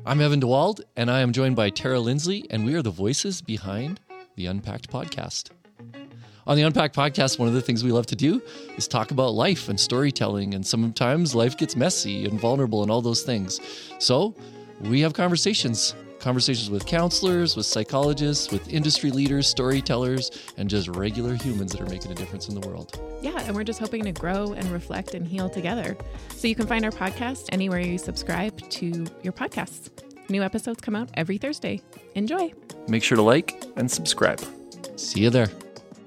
I'm Evan DeWald, and I am joined by Tara Lindsley, and we are the voices behind the Unpacked Podcast. On the Unpacked Podcast, one of the things we love to do is talk about life and storytelling, and sometimes life gets messy and vulnerable and all those things. So we have conversations with counselors, with psychologists, with industry leaders, storytellers, and just regular humans that are making a difference in the world. Yeah, and we're just hoping to grow and reflect and heal together. So you can find our podcast anywhere you subscribe to your podcasts. New episodes come out every Thursday. Enjoy. Make sure to like and subscribe. See you there.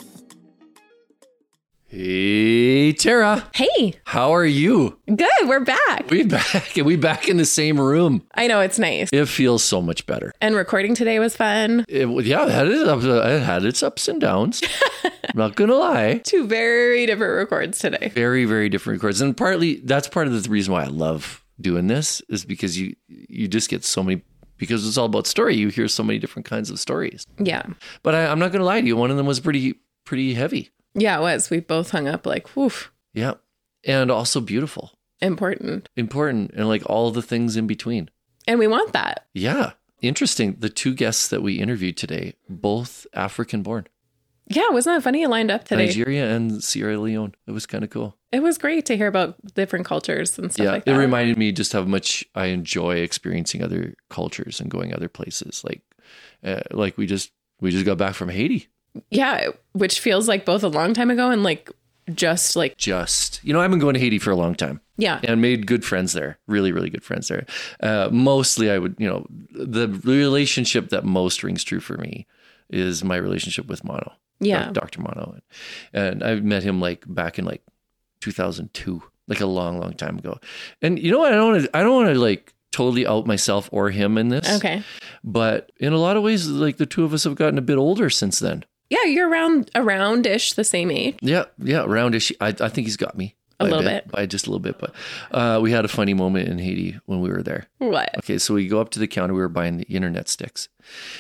Hey, Tara. Hey. How are you? Good. We're back. We back in the same room. I know. It's nice. It feels so much better. And recording today was fun. It had its ups and downs. I'm not going to lie. Two very different records today. Very, very different records. And that's part of the reason why I love doing this is because you just get so many, because it's all about story. You hear so many different kinds of stories. Yeah. But I'm not going to lie to you. One of them was pretty heavy. Yeah, it was. We both hung up like, woof. Yeah. And also beautiful. Important. And like all the things in between. And we want that. Yeah. Interesting. The two guests that we interviewed today, both African born. Yeah, wasn't that funny? It lined up today. Nigeria and Sierra Leone. It was kind of cool. It was great to hear about different cultures and stuff like that. Yeah, it reminded me just how much I enjoy experiencing other cultures and going other places. Like we just got back from Haiti. Yeah, which feels like both a long time ago and just I've been going to Haiti for a long time. Yeah. And made good friends there. Really, really good friends there. Mostly I would, the relationship that most rings true for me is my relationship with Mono. Yeah. Dr. Mono. And I met him back in 2002, a long, long time ago. And you know what? I don't want to totally out myself or him in this. Okay. But in a lot of ways, the two of us have gotten a bit older since then. Yeah, you're around-ish the same age. Yeah, around-ish. I think he's got me. A little bit. By just a little bit. But we had a funny moment in Haiti when we were there. What? Okay, so we go up to the counter. We were buying the internet sticks.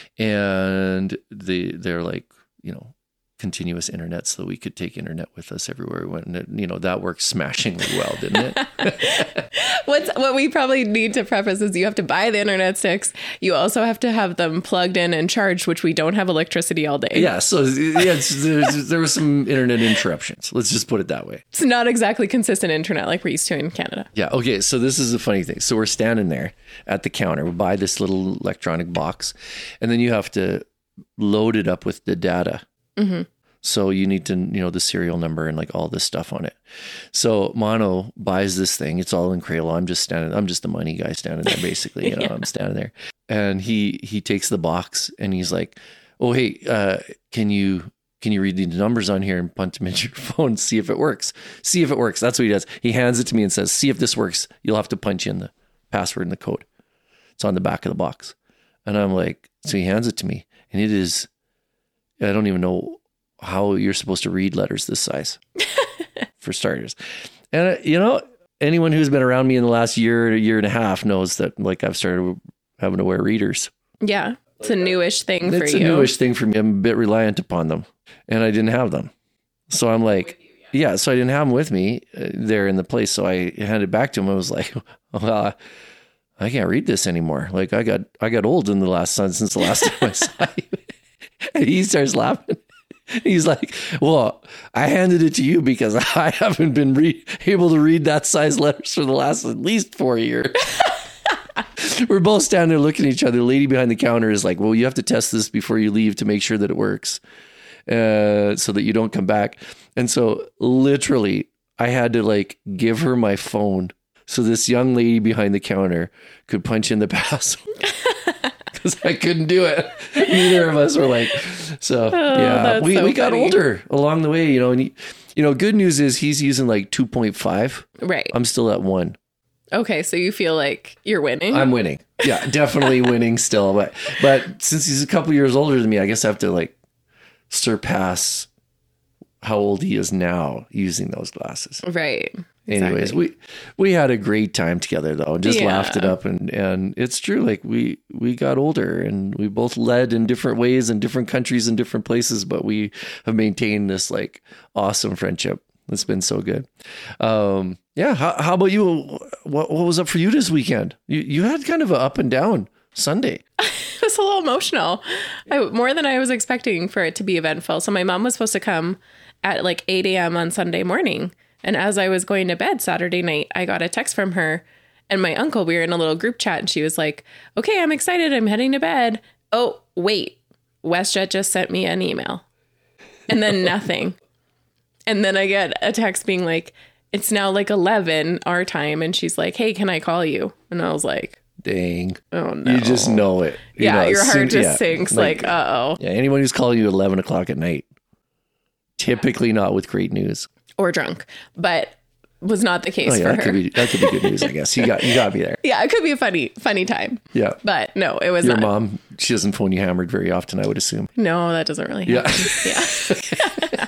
And they're continuous internet so that we could take internet with us everywhere we went. And, that worked smashingly well, didn't it? What we probably need to preface is you have to buy the internet sticks. You also have to have them plugged in and charged, which we don't have electricity all day. Yeah. So there was some internet interruptions. Let's just put it that way. It's not exactly consistent internet like we're used to in Canada. Yeah. Okay. So this is a funny thing. So we're standing there at the counter. We buy this little electronic box and then you have to load it up with the data. Mm-hmm. So you need to, the serial number and all this stuff on it. So Mono buys this thing. It's all in Crayola. I'm just the money guy standing there, basically. Yeah. I'm standing there, and he takes the box and he's like, "Oh, hey, can you read the numbers on here and punch them into your phone? See if it works. See if it works." That's what he does. He hands it to me and says, "See if this works. You'll have to punch in the password and the code. It's on the back of the box." And I'm like, so he hands it to me, and it is, I don't even know how you're supposed to read letters this size for starters. And anyone who's been around me in the last year and a half knows that I've started having to wear readers. Yeah. It's a newish thing for you. It's a newish thing for me. I'm a bit reliant upon them and I didn't have them. So I'm like, yeah, so I didn't have them with me there in the place. So I handed it back to him. I was like, well, I can't read this anymore. I got old since the last time I saw you. And he starts laughing. He's like, well, I handed it to you because I haven't been able to read that size letters for the last at least 4 years. We're both standing there looking at each other. The lady behind the counter is like, well, you have to test this before you leave to make sure that it works so that you don't come back. And so literally I had to give her my phone so this young lady behind the counter could punch in the password. Because I couldn't do it. Neither of us were yeah. We got older along the way, and good news is he's using 2.5. Right. I'm still at 1. Okay, so you feel like you're winning? I'm winning. Yeah, definitely winning still. But since he's a couple years older than me, I guess I have to surpass how old he is now using those glasses. Right. Anyways, exactly. we had a great time together though, and just laughed it up, and it's true. We got older, and we both led in different ways in different countries and different places, but we have maintained this awesome friendship It's been so good. Yeah. How about you? What was up for you this weekend? You had kind of an up and down Sunday. It was a little emotional. More than I was expecting for it to be eventful. So my mom was supposed to come at like 8 a.m. on Sunday morning. And as I was going to bed Saturday night, I got a text from her and my uncle. We were in a little group chat and she was like, okay, I'm excited. I'm heading to bed. Oh, wait. WestJet just sent me an email. And then nothing. And then I get a text being like, it's now like 11 our time. And she's like, hey, can I call you? And I was like, dang. Oh, no. You just know it. Your heart just sinks like, uh-oh. Yeah, anyone who's calling you at 11 o'clock at night, typically not with great news. Or drunk. But was not the case for that her. That could be good news, I guess. You got me there. Yeah, it could be a funny time. Yeah. But no, it was Your not. mom, she doesn't phone you hammered very often, I would assume. No, that doesn't really happen. Yeah.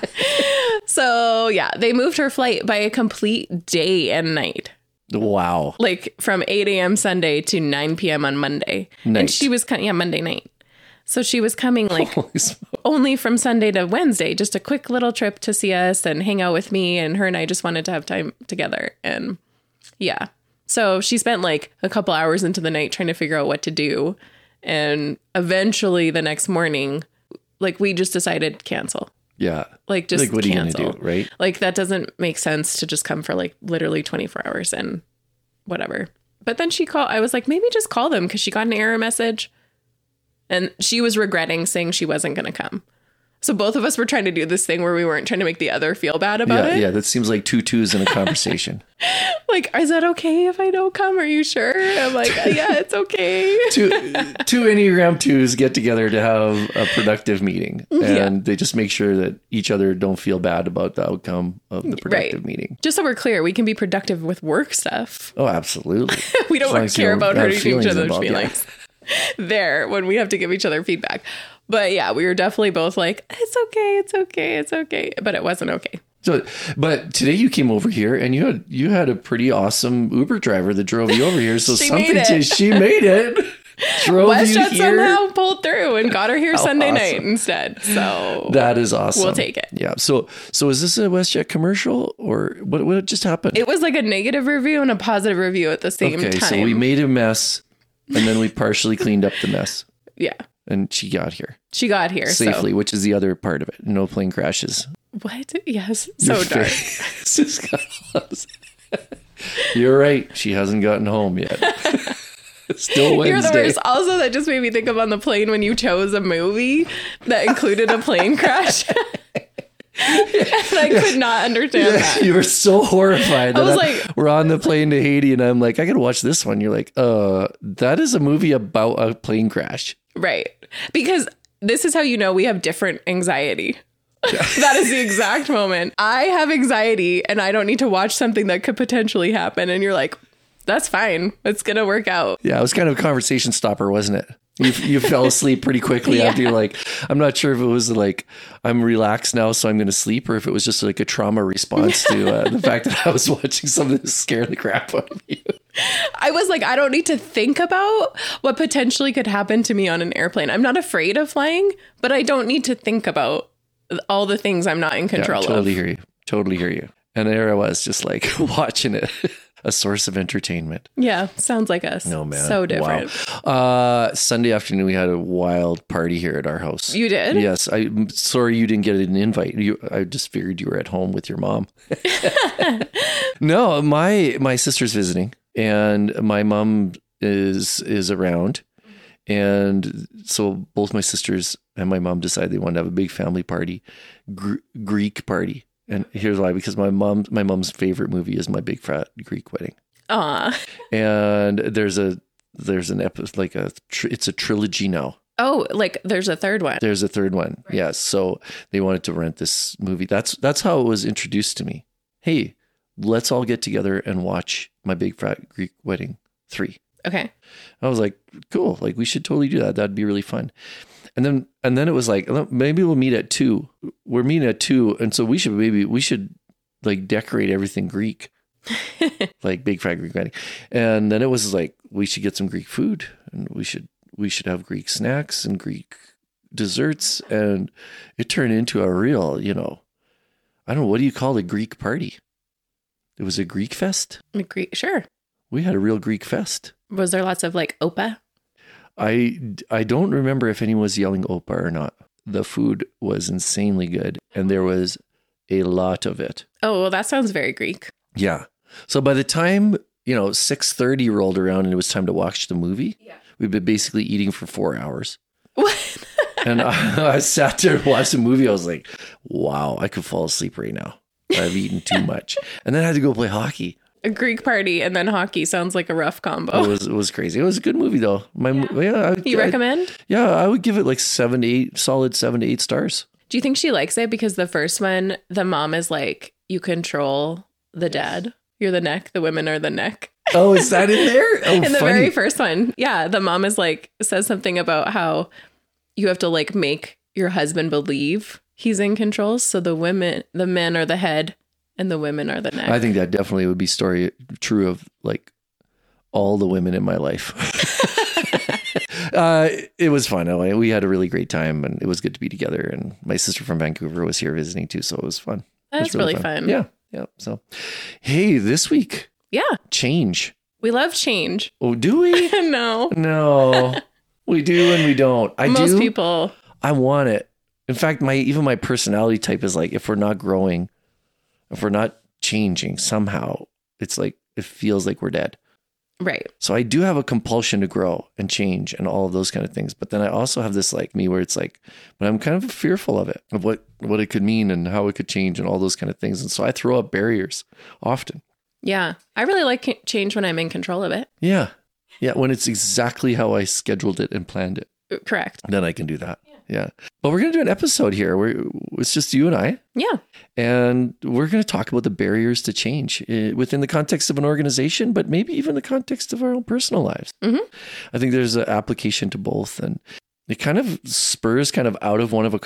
So, yeah, they moved her flight by a complete day and night. Wow. Like from 8 a.m. Sunday to 9 p.m. on Monday. Night. And she was Monday night. So she was coming like only from Sunday to Wednesday, just a quick little trip to see us and hang out with me. And her and I just wanted to have time together. And yeah. So she spent like a couple hours into the night trying to figure out what to do. And eventually the next morning, like we just decided to cancel. Yeah. Like just like, what cancel. are you going to do, right? Like that doesn't make sense to just come for like literally 24 hours and whatever. But then I was like, maybe just call them because she got an error message. And she was regretting saying she wasn't going to come. So both of us were trying to do this thing where we weren't trying to make the other feel bad about it. Yeah, that seems like two twos in a conversation. Like, is that okay if I don't come? Are you sure? I'm like, yeah, it's okay. two Enneagram 2s get together to have a productive meeting. And they just make sure that each other don't feel bad about the outcome of the productive meeting. Just so we're clear, we can be productive with work stuff. Oh, absolutely. We don't care about hurting each other's feelings. Yeah. There when we have to give each other feedback. But yeah, we were definitely both like, it's okay. But it wasn't okay. So, but today you came over here and you had a pretty awesome Uber driver that drove you over here. So she made it. Drove WestJet you here. Somehow pulled through and got her here Sunday night instead. So that is awesome. We'll take it. Yeah. So is this a WestJet commercial or what just happened? It was like a negative review and a positive review at the same time. So we made a mess and then we partially cleaned up the mess. Yeah. And she got here. Safely, which is the other part of it. No plane crashes. What? Yes. So dark. You're right. She hasn't gotten home yet. Still Wednesday. You're the worst. Also, that just made me think of on the plane when you chose a movie that included a plane crash. And I could not understand that. You were so horrified. I was like, we're on the plane to Haiti and I'm like, I gotta watch this one. You're like, that is a movie about a plane crash. Right. Because this is how you know we have different anxiety. That is the exact moment. I have anxiety and I don't need to watch something that could potentially happen. And you're like, that's fine. It's going to work out. Yeah, it was kind of a conversation stopper, wasn't it? You fell asleep pretty quickly after you're like, I'm not sure if it was like, I'm relaxed now, so I'm going to sleep, or if it was just like a trauma response to the fact that I was watching something that scared the crap out of you. I was like, I don't need to think about what potentially could happen to me on an airplane. I'm not afraid of flying, but I don't need to think about all the things I'm not in control of. Totally hear you. And there I was just like watching it. A source of entertainment. Yeah, sounds like us. No, man. So different. Wow. Sunday afternoon, we had a wild party here at our house. You did? Yes. I'm sorry you didn't get an invite. I just figured you were at home with your mom. No, my sister's visiting and my mom is around. And so both my sisters and my mom decided they wanted to have a big family party, Greek party. And here's why, because my mom's favorite movie is My Big Fat Greek Wedding. And there's an episode, like it's a trilogy now. Oh, like there's a third one. There's a third one. Right. Yes. So they wanted to rent this movie. That's how it was introduced to me. Hey, let's all get together and watch My Big Fat Greek Wedding 3. Okay. I was like, cool. Like we should totally do that. That'd be really fun. And then it was like, maybe we'll meet at 2. We're meeting at 2. And so we should like decorate everything Greek, like Big Fat Greek Wedding. And then it was like, we should get some Greek food and we should have Greek snacks and Greek desserts. And it turned into a real, I don't know, what do you call a Greek party? It was a Greek fest. Sure. We had a real Greek fest. Was there lots of like opa? I don't remember if anyone was yelling opa or not. The food was insanely good, and there was a lot of it. Oh, well, that sounds very Greek. Yeah. So by the time, 6:30 rolled around and it was time to watch the movie, we'd been basically eating for 4 hours. What? And I sat there and watched the movie. I was like, wow, I could fall asleep right now. I've eaten too much. And then I had to go play hockey. A Greek party and then hockey sounds like a rough combo. It was crazy. It was a good movie though. You recommend? I would give it like 7 to 8, solid 7 to 8 stars. Do you think she likes it? Because the first one, the mom is like, you control the dad. You're the neck. The women are the neck. Oh, is that in there? Oh, in the funny. very first one. Yeah. The mom is like, says something about how you have to like make your husband believe he's in control. So the men are the head and the women are the neck. I think that definitely would be true of like all the women in my life. It was fun. We had a really great time and it was good to be together. And my sister from Vancouver was here visiting too. So it was fun. That's really fun. Yeah. Yeah. So, hey, this week. Yeah. Change. We love change. Oh, do we? No, we do and we don't. Most people. I want it. In fact, even my personality type is like, if we're not growing, if we're not changing somehow, it's like, it feels like we're dead. Right. So I do have a compulsion to grow and change and all of those kind of things. But then I also have this like me where it's like, but I'm kind of fearful of it, of what it could mean and how it could change and all those kind of things. And so I throw up barriers often. Yeah. I really like change when I'm in control of it. Yeah. Yeah. When it's exactly how I scheduled it and planned it. Correct. Then I can do that. Yeah. But we're going to do an episode here where it's just you and I. Yeah. And we're going to talk about the barriers to change within the context of an organization, but maybe even the context of our own personal lives. Mm-hmm. I think there's an application to both. And it kind of spurs kind of out of one of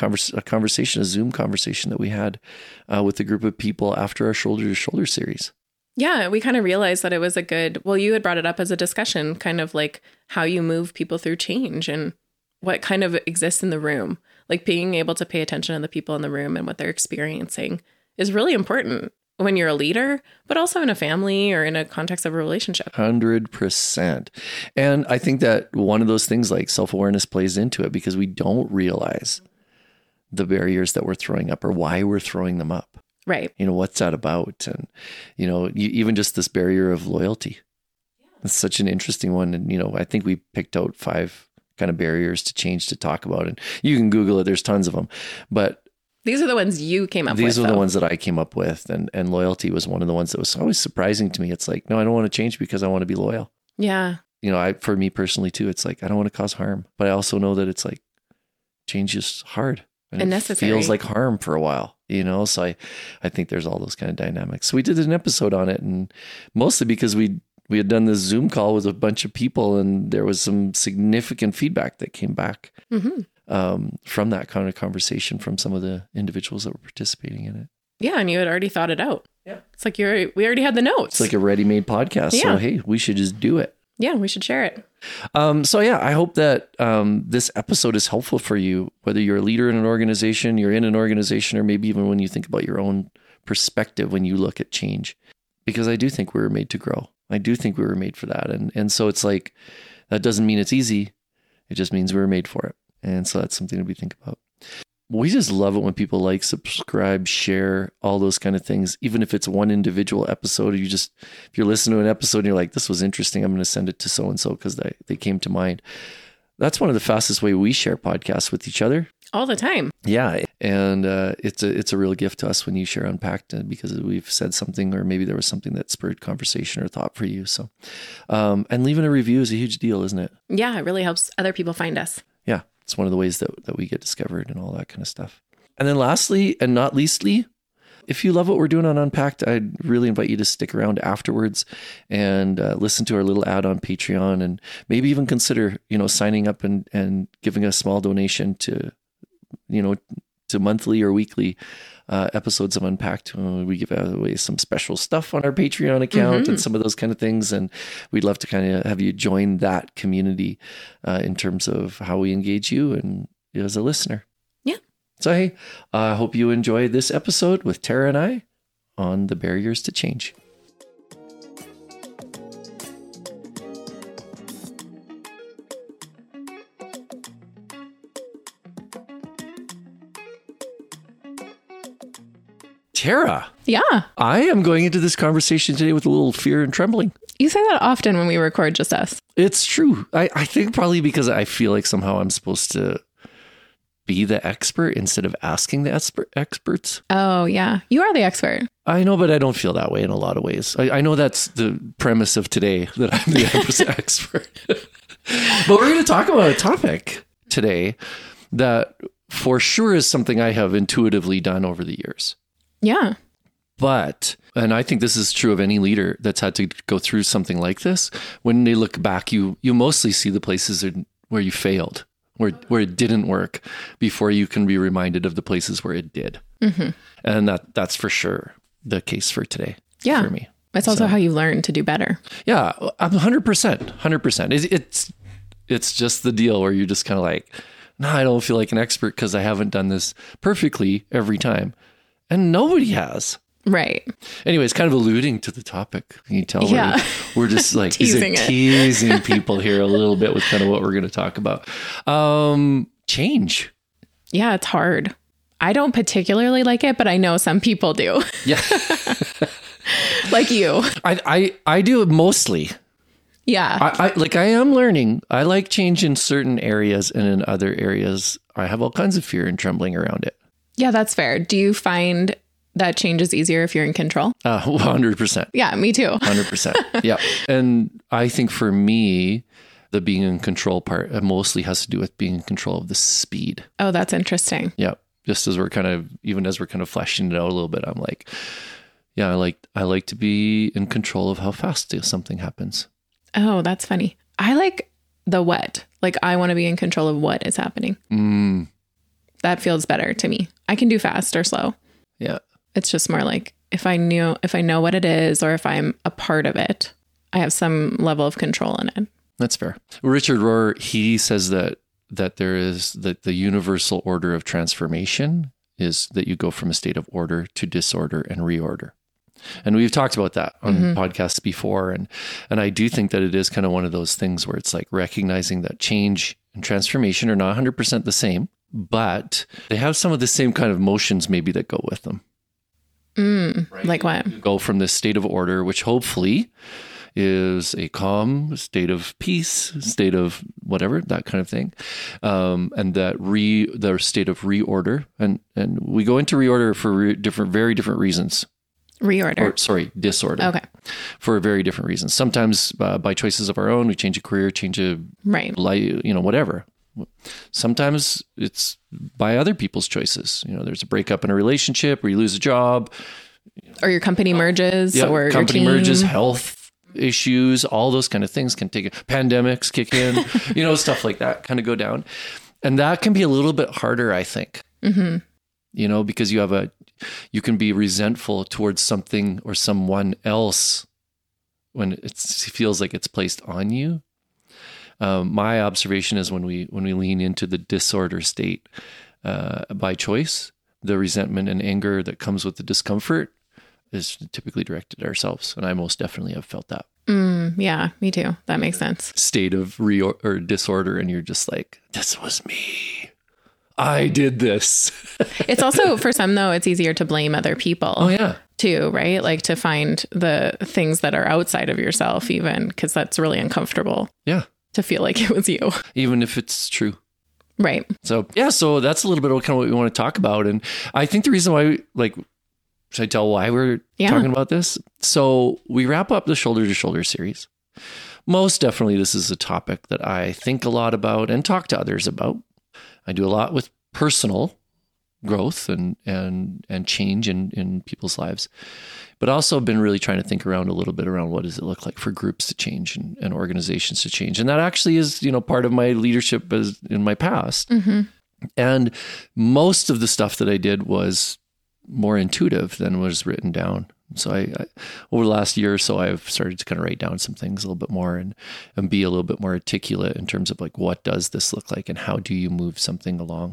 a Zoom conversation that we had with a group of people after our Shoulder to Shoulder series. Yeah, we kind of realized that it was you had brought it up as a discussion, kind of like how you move people through change and what kind of exists in the room. Like being able to pay attention to the people in the room and what they're experiencing is really important when you're a leader, but also in a family or in a context of a relationship. 100%. And I think that one of those things like self-awareness plays into it because we don't realize the barriers that we're throwing up or why we're throwing them up. Right. What's that about? And, even just this barrier of loyalty. It's such an interesting one. And, I think we picked out 5 kind of barriers to change to talk about. And you can Google it. There's tons of them. But these are the ones you came up with. These are the ones that I came up with. And loyalty was one of the ones that was always surprising to me. It's like, no, I don't want to change because I want to be loyal. Yeah. For me personally too, it's like, I don't want to cause harm. But I also know that it's like, change is hard. And necessary. It feels like harm for a while, So I think there's all those kind of dynamics. So we did an episode on it, and mostly because we had done this Zoom call with a bunch of people, and there was some significant feedback that came back from that kind of conversation from some of the individuals that were participating in it. Yeah, and you had already thought it out. Yeah, it's like we already had the notes. It's like a ready-made podcast. Yeah. So hey, we should just do it. Yeah, we should share it. I hope that this episode is helpful for you, whether you're a leader in an organization, you're in an organization, or maybe even when you think about your own perspective when you look at change. Because I do think we were made to grow. I do think we were made for that. And so it's like, that doesn't mean it's easy. It just means we were made for it. And so that's something that we think about. We just love it when people like, subscribe, share, all those kind of things. Even if it's one individual episode, or if you're listening to an episode and you're like, this was interesting, I'm going to send it to so-and-so because they came to mind. That's one of the fastest way we share podcasts with each other. All the time. Yeah. And it's a real gift to us when you share Unpacked because we've said something, or maybe there was something that spurred conversation or thought for you. So, and leaving a review is a huge deal, isn't it? Yeah. It really helps other people find us. Yeah. It's one of the ways that we get discovered and all that kind of stuff. And then lastly, and not leastly, if you love what we're doing on Unpacked, I'd really invite you to stick around afterwards and listen to our little ad on Patreon, and maybe even consider, signing up and giving a small donation to monthly or weekly episodes of Unpacked. We give away some special stuff on our Patreon account and some of those kind of things. And we'd love to kind of have you join that community in terms of how we engage you and as a listener. Yeah. So, hey, I hope you enjoyed this episode with Tara and I on the barriers to change. Tara. Yeah. I am going into this conversation today with a little fear and trembling. You say that often when we record just us. It's true. I think probably because I feel like somehow I'm supposed to be the expert instead of asking the experts. Oh, yeah. You are the expert. I know, but I don't feel that way in a lot of ways. I know that's the premise of today, that I'm the expert. But we're going to talk about a topic today that for sure is something I have intuitively done over the years. Yeah. But, and I think this is true of any leader that's had to go through something like this, when they look back, you mostly see the places where you failed, where it didn't work, before you can be reminded of the places where it did. Mm-hmm. And that's for sure the case for today. Yeah. For me. It's also how you learn to do better. Yeah, 100%. It's just the deal where you're just kind of like, no, I don't feel like an expert because I haven't done this perfectly every time. And nobody has. Right. Anyways, kind of alluding to the topic. Can you tell we're just like teasing people here a little bit with kind of what we're going to talk about. Change. Yeah, it's hard. I don't particularly like it, but I know some people do. Yeah. Like you. I do it mostly. Yeah. I am learning. I like change in certain areas, and in other areas, I have all kinds of fear and trembling around it. Yeah, that's fair. Do you find that change is easier if you're in control? 100%. Yeah, me too. 100%. Yeah. And I think for me, the being in control part mostly has to do with being in control of the speed. Oh, that's interesting. Yeah. Just as we're kind of fleshing it out a little bit, I'm like, yeah, I like to be in control of how fast something happens. Oh, that's funny. I like the what. Like, I want to be in control of what is happening. That feels better to me. I can do fast or slow. Yeah. It's just more like if I know what it is, or if I'm a part of it, I have some level of control in it. That's fair. Richard Rohr, he says that there is the universal order of transformation is that you go from a state of order to disorder and reorder. And we've talked about that on podcasts before. And I do think that it is kind of one of those things where it's like recognizing that change and transformation are not 100% the same, but they have some of the same kind of motions maybe that go with them. Right? Like what? You go from this state of order, which hopefully is a calm state of peace, state of whatever, that kind of thing. And that the state of reorder. And we go into reorder for very different reasons. Disorder. Okay. For very different reasons. Sometimes by choices of our own, we change a career, change a life, whatever. Sometimes it's by other people's choices. There's a breakup in a relationship, or you lose a job, or your company merges, or company your team merges, health issues, all those kind of things can pandemics kick in, stuff like that kind of go down, and that can be a little bit harder, I think. Mm-hmm. Because you can be resentful towards something or someone else when it feels like it's placed on you. My observation is when we lean into the disorder state by choice, the resentment and anger that comes with the discomfort is typically directed at ourselves. And I most definitely have felt that. Yeah, me too. That makes sense. State of or disorder, and you're just like, this was me. I did this. It's also, for some though, it's easier to blame other people. Oh yeah. Too, right? Like to find the things that are outside of yourself, even, because that's really uncomfortable. Yeah. To feel like it was you. Even if it's true. Right. So, yeah, so that's a little bit of kind of what we want to talk about. And I think the reason why, should I tell why we're talking about this? So we wrap up the Shoulder to Shoulder series. Most definitely, this is a topic that I think a lot about and talk to others about. I do a lot with personal growth and change in people's lives, but also been really trying to think around a little bit around what does it look like for groups to change and organizations to change. And that actually is, part of my leadership in my past. Mm-hmm. And most of the stuff that I did was more intuitive than was written down. So I over the last year or so, I've started to kind of write down some things a little bit more and be a little bit more articulate in terms of what does this look like and how do you move something along?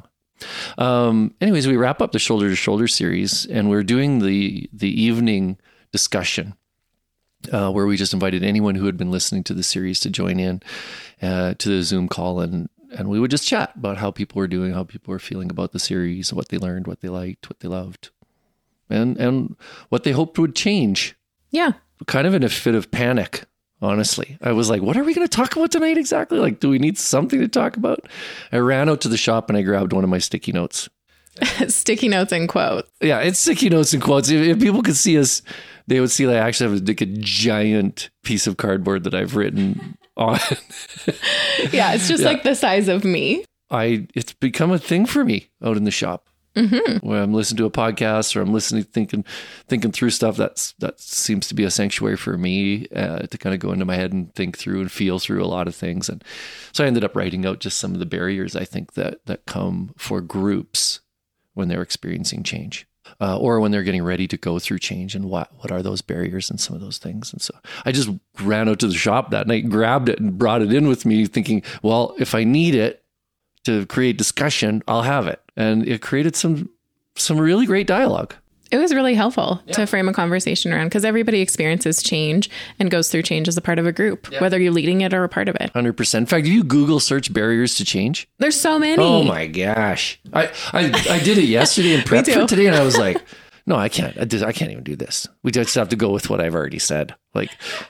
Anyways, we wrap up the Shoulder to Shoulder series, and we're doing the evening discussion where we just invited anyone who had been listening to the series to join in to the Zoom call, and we would just chat about how people were doing, how people were feeling about the series, what they learned, what they liked, what they loved, and what they hoped would change. Yeah. Kind of in a fit of panic, honestly. I was like, what are we going to talk about tonight exactly? Like, do we need something to talk about? I ran out to the shop and I grabbed one of my sticky notes. Sticky notes and quotes. Yeah, it's sticky notes and quotes. If people could see us, they would see that I actually have a giant piece of cardboard that I've written on. Yeah, it's just like the size of me. It's become a thing for me out in the shop. Mm-hmm. When I'm listening to a podcast or I'm listening, thinking through stuff, that seems to be a sanctuary for me to kind of go into my head and think through and feel through a lot of things. And so I ended up writing out just some of the barriers I think that come for groups when they're experiencing change. Or when they're getting ready to go through change, and what are those barriers and some of those things. And so I just ran out to the shop that night, grabbed it and brought it in with me thinking, well, if I need it to create discussion, I'll have it. And it created some really great dialogue. It was really helpful to frame a conversation around, because everybody experiences change and goes through change as a part of a group, whether you're leading it or a part of it. 100%. In fact, if you Google search barriers to change, there's so many. Oh my gosh. I did it yesterday in prep for today, and I was like, no, I can't. I can't even do this. We just have to go with what I've already said. Like,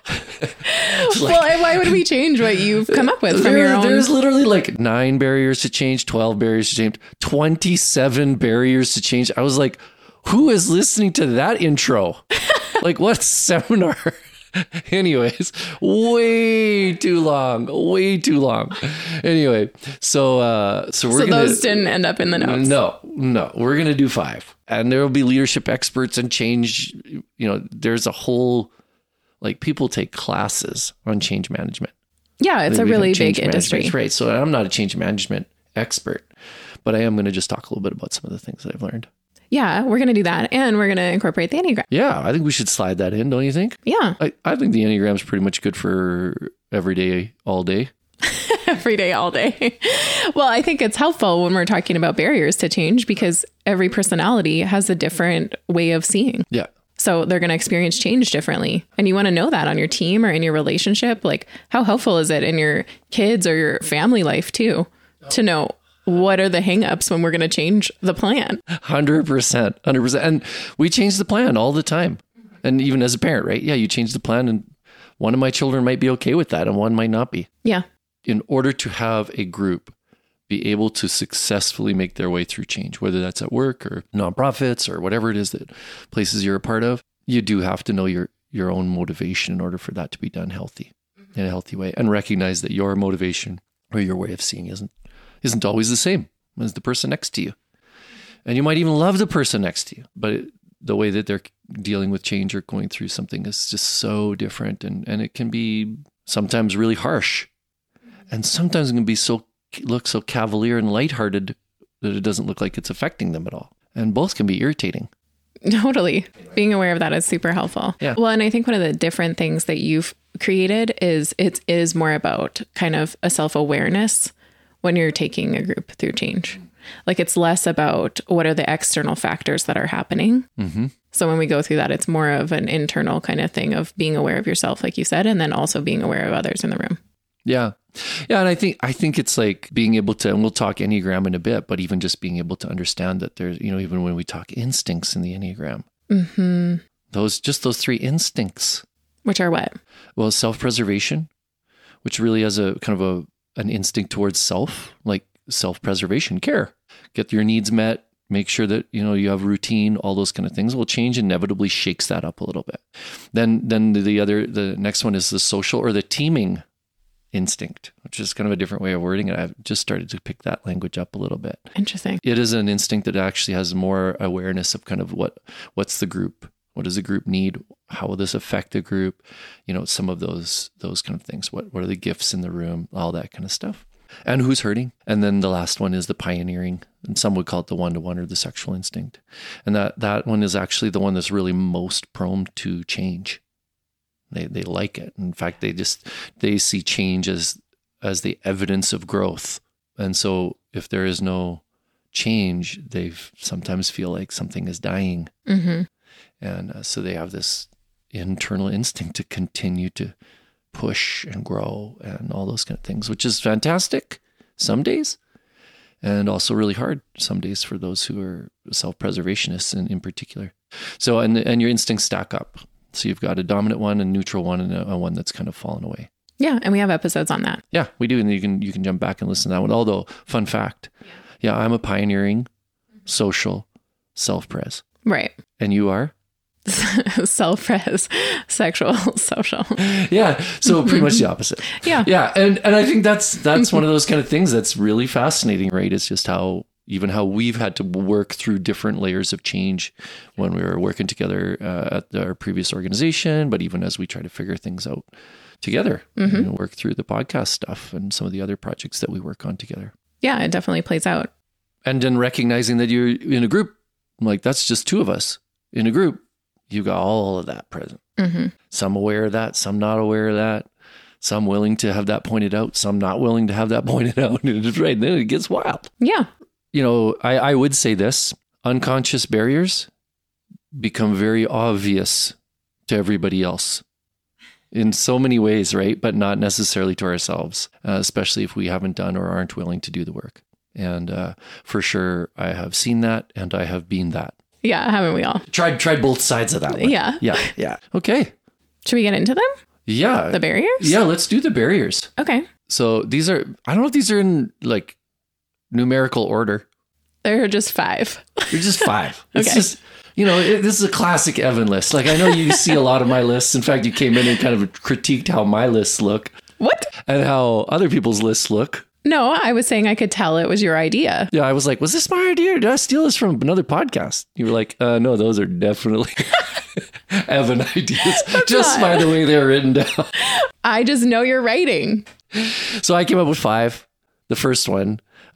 well, and why would we change what you've come up with from your own? There's literally like 9 barriers to change, 12 barriers to change, 27 barriers to change. I was like, who is listening to that intro? Like, what seminar? Anyways, way too long. Anyway, so those didn't end up in the notes. No, we're gonna do 5, and there will be leadership experts and change. You know, there's a whole, like, people take classes on change management. Yeah, it's a really big industry, right? So I'm not a change management expert, but I am going to just talk a little bit about some of the things that I've learned. Yeah, we're going to do that. And we're going to incorporate the Enneagram. Yeah, I think we should slide that in, don't you think? Yeah. I think the Enneagram is pretty much good for every day, all day. Every day, all day. Well, I think it's helpful when we're talking about barriers to change, because every personality has a different way of seeing. Yeah. So they're going to experience change differently. And you want to know that on your team or in your relationship. Like, how helpful is it in your kids or your family life too, to know what are the hangups when we're going to change the plan? 100%. And we change the plan all the time. And even as a parent, right? Yeah, you change the plan, and one of my children might be okay with that and one might not be. Yeah. In order to have a group be able to successfully make their way through change, whether that's at work or nonprofits or whatever it is that places you're a part of, you do have to know your own motivation in order for that to be done in a healthy way, and recognize that your motivation or your way of seeing isn't always the same as the person next to you. And you might even love the person next to you, but the way that they're dealing with change or going through something is just so different. And it can be sometimes really harsh. And sometimes it can look so cavalier and lighthearted that it doesn't look like it's affecting them at all. And both can be irritating. Totally. Being aware of that is super helpful. Yeah. Well, and I think one of the different things that you've created is it is more about kind of a self-awareness when you're taking a group through change. Like, it's less about what are the external factors that are happening. Mm-hmm. So when we go through that, it's more of an internal kind of thing of being aware of yourself, like you said, and then also being aware of others in the room. Yeah. Yeah. And I think it's like being able to, and we'll talk Enneagram in a bit, but even just being able to understand that there's, even when we talk instincts in the Enneagram, mm-hmm. those 3 instincts. Which are what? Well, self-preservation, which really has a kind of an instinct towards self, like self-preservation, care, get your needs met, make sure that, you have routine, all those kind of things. Well, change inevitably shakes that up a little bit. Then the next one is the social or the teaming instinct, which is kind of a different way of wording it. I've just started to pick that language up a little bit. Interesting. It is an instinct that actually has more awareness of kind of what's the group, what does the group need, how will this affect the group, some of those kind of things. What are the gifts in the room, all that kind of stuff, and who's hurting. And then the last one is the pioneering, and some would call it the one-to-one or the sexual instinct, and that one is actually the one that's really most prone to change. They like it. In fact, they see change as the evidence of growth. And so if there is no change, they sometimes feel like something is dying. Mm-hmm. And so they have this internal instinct to continue to push and grow and all those kind of things, which is fantastic some days, and also really hard some days for those who are self-preservationists in particular. So, and your instincts stack up. So you've got a dominant one, a neutral one, and a one that's kind of fallen away. Yeah, and we have episodes on that. Yeah, we do, and you can jump back and listen to that one. Although, fun fact, yeah, I'm a pioneering social self-pres. Right. And you are? Self-pres, sexual, social. Yeah, so pretty much the opposite. Yeah. Yeah, and I think that's one of those kind of things that's really fascinating, right? It's just how we've had to work through different layers of change when we were working together at our previous organization, but even as we try to figure things out together, work through the podcast stuff and some of the other projects that we work on together. Yeah, it definitely plays out. And then recognizing that you're in a group, like that's just two of us in a group. You got all of that present. Mm-hmm. Some aware of that, some not aware of that, some willing to have that pointed out, some not willing to have that pointed out. Right. Then it gets wild. Yeah. You know, I would say this, unconscious barriers become very obvious to everybody else in so many ways, right? But not necessarily to ourselves, especially if we haven't done or aren't willing to do the work. And for sure, I have seen that and I have been that. Yeah, haven't we all? Tried both sides of that one. Yeah. Yeah. Okay. Should we get into them? Yeah. The barriers? Yeah, let's do the barriers. Okay. So these are, I don't know if these are in like numerical order. They're just 5. They're just 5. It's Okay. just, this is a classic Evan list. Like I know you see a lot of my lists. In fact, you came in and kind of critiqued how my lists look. What? And how other people's lists look. No, I was saying I could tell it was your idea. Yeah, I was like, was this my idea or did I steal this from another podcast? You were like, no, those are definitely Evan ideas. Just by the way they're written down. I just know your writing. So I came up with 5. The first one,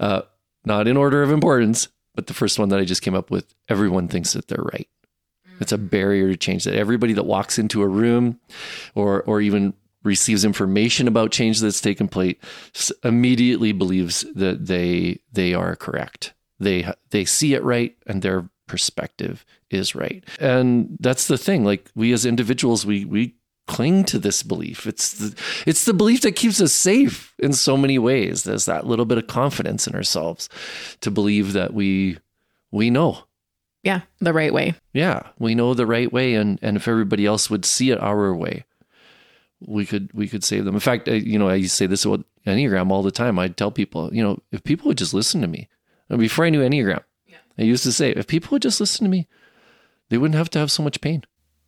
not in order of importance, but the first one that I just came up with, everyone thinks that they're right. It's a barrier to change, that everybody that walks into a room or even receives information about change that's taken place immediately believes that they are correct. They see it right and their perspective is right. And that's the thing. Like we as individuals, we cling to this belief. It's the belief that keeps us safe in so many ways. There's that little bit of confidence in ourselves to believe that we know. Yeah, the right way. Yeah, we know the right way, and if everybody else would see it our way, we could save them. In fact, I used to say this about Enneagram all the time. I'd tell people, if people would just listen to me, and before I knew Enneagram, I used to say, if people would just listen to me, they wouldn't have to have so much pain.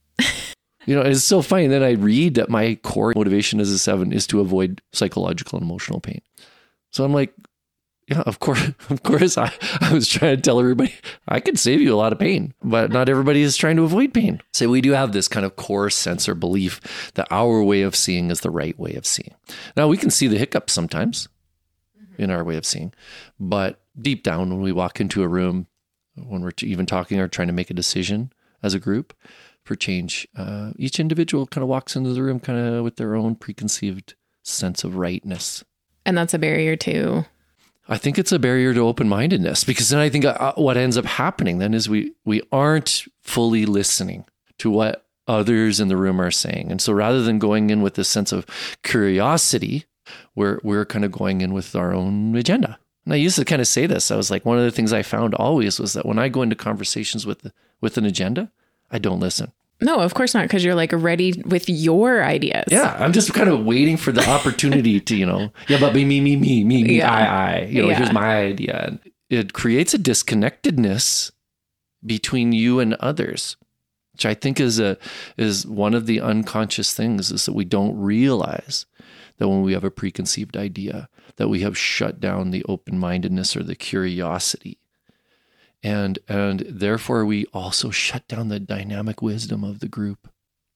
It's so funny. Then I read that my core motivation as a 7 is to avoid psychological and emotional pain. So I'm like, yeah, of course. I was trying to tell everybody I could save you a lot of pain, but not everybody is trying to avoid pain. So we do have this kind of core sense or belief that our way of seeing is the right way of seeing. Now we can see the hiccups sometimes in our way of seeing, but deep down when we walk into a room, when we're even talking or trying to make a decision as a group for change, each individual kind of walks into the room kind of with their own preconceived sense of rightness. And that's a barrier too. I think it's a barrier to open-mindedness, because then I think what ends up happening then is we aren't fully listening to what others in the room are saying. And so rather than going in with this sense of curiosity, we're kind of going in with our own agenda. And I used to kind of say this. I was like, one of the things I found always was that when I go into conversations with an agenda, I don't listen. No, of course not, because you're like ready with your ideas. Yeah, I'm just kind of waiting for the opportunity to, but me, I, here's my idea. And it creates a disconnectedness between you and others, which I think is one of the unconscious things, is that we don't realize that when we have a preconceived idea, that we have shut down the open-mindedness or the curiosity. And therefore we also shut down the dynamic wisdom of the group.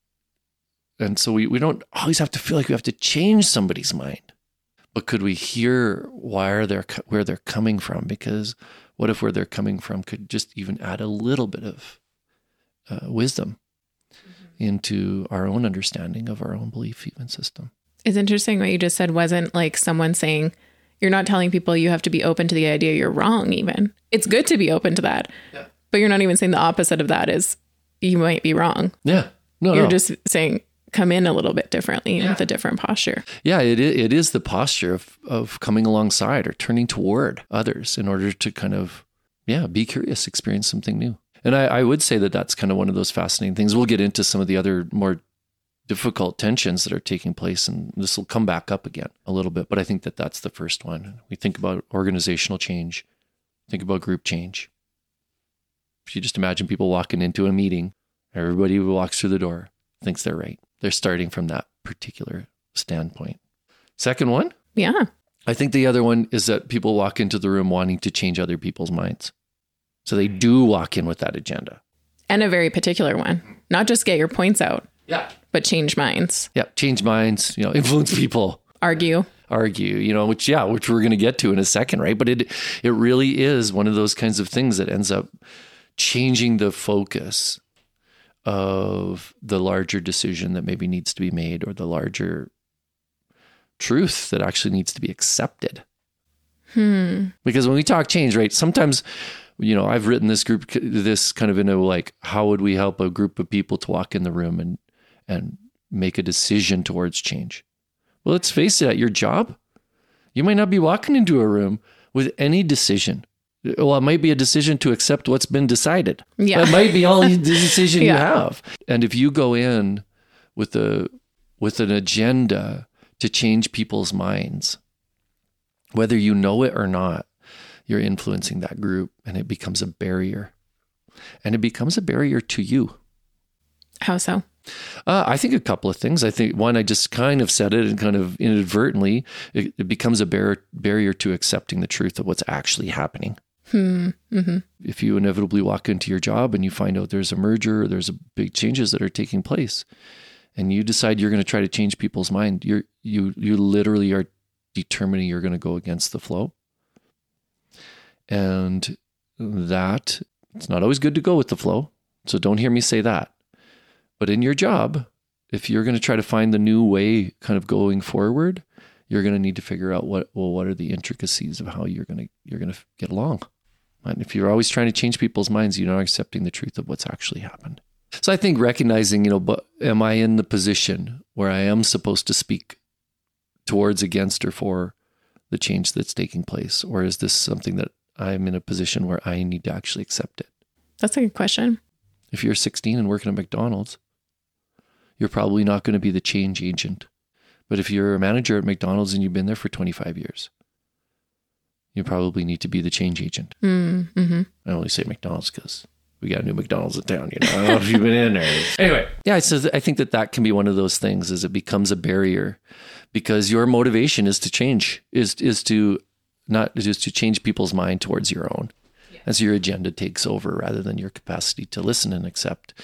And so we don't always have to feel like we have to change somebody's mind, but could we hear where they're coming from? Because what if where they're coming from could just even add a little bit of wisdom into our own understanding of our own belief even system. It's interesting what you just said wasn't like someone saying, You're not telling people you have to be open to the idea you're wrong even. It's good to be open to that. Yeah. But you're not even saying the opposite of that is you might be wrong. Yeah. You're just saying come in a little bit differently with a different posture. Yeah, it is the posture of coming alongside or turning toward others in order to kind of, be curious, experience something new. And I would say that that's kind of one of those fascinating things. We'll get into some of the other more difficult tensions that are taking place, and this will come back up again a little bit. But I think that that's the first one. We think about organizational change, think about group change. If you just imagine people walking into a meeting, everybody who walks through the door thinks they're right. They're starting from that particular standpoint. Second one? Yeah. I think the other one is that people walk into the room wanting to change other people's minds. So they do walk in with that agenda. And a very particular one. Not just get your points out. Yeah. But change minds. Yeah. Change minds, influence people. Argue, which we're going to get to in a second, right? But it really is one of those kinds of things that ends up changing the focus of the larger decision that maybe needs to be made, or the larger truth that actually needs to be accepted. Because when we talk change, right, sometimes, I've written this kind of in a like, how would we help a group of people to walk in the room and make a decision towards change? Well, let's face it, at your job, you might not be walking into a room with any decision. Well, it might be a decision to accept what's been decided. Yeah. That might be all the decision you have. And if you go in with an agenda to change people's minds, whether you know it or not, you're influencing that group, and it becomes a barrier. And it becomes a barrier to you. How so? I think a couple of things. I think one, I just kind of said it and kind of inadvertently, it becomes a barrier to accepting the truth of what's actually happening. Mm-hmm. If you inevitably walk into your job and you find out there's a merger, there's a big changes that are taking place, and you decide you're going to try to change people's mind, you literally are determining you're going to go against the flow. And that, it's not always good to go with the flow. So don't hear me say that. But in your job, if you're going to try to find the new way kind of going forward, you're going to need to figure out what are the intricacies of how you're going to get along. And if you're always trying to change people's minds, you're not accepting the truth of what's actually happened. So I think recognizing, but am I in the position where I am supposed to speak towards, against, or for the change that's taking place? Or is this something that I'm in a position where I need to actually accept it? That's a good question. If you're 16 and working at McDonald's, you're probably not going to be the change agent. But if you're a manager at McDonald's and you've been there for 25 years, you probably need to be the change agent. Mm-hmm. I only say McDonald's because we got a new McDonald's in town. I don't know if you've been in there. Anyway, yeah, so I think that can be one of those things, is it becomes a barrier because your motivation is to change, is to change people's mind towards your own. Yeah. And so your agenda takes over rather than your capacity to listen and accept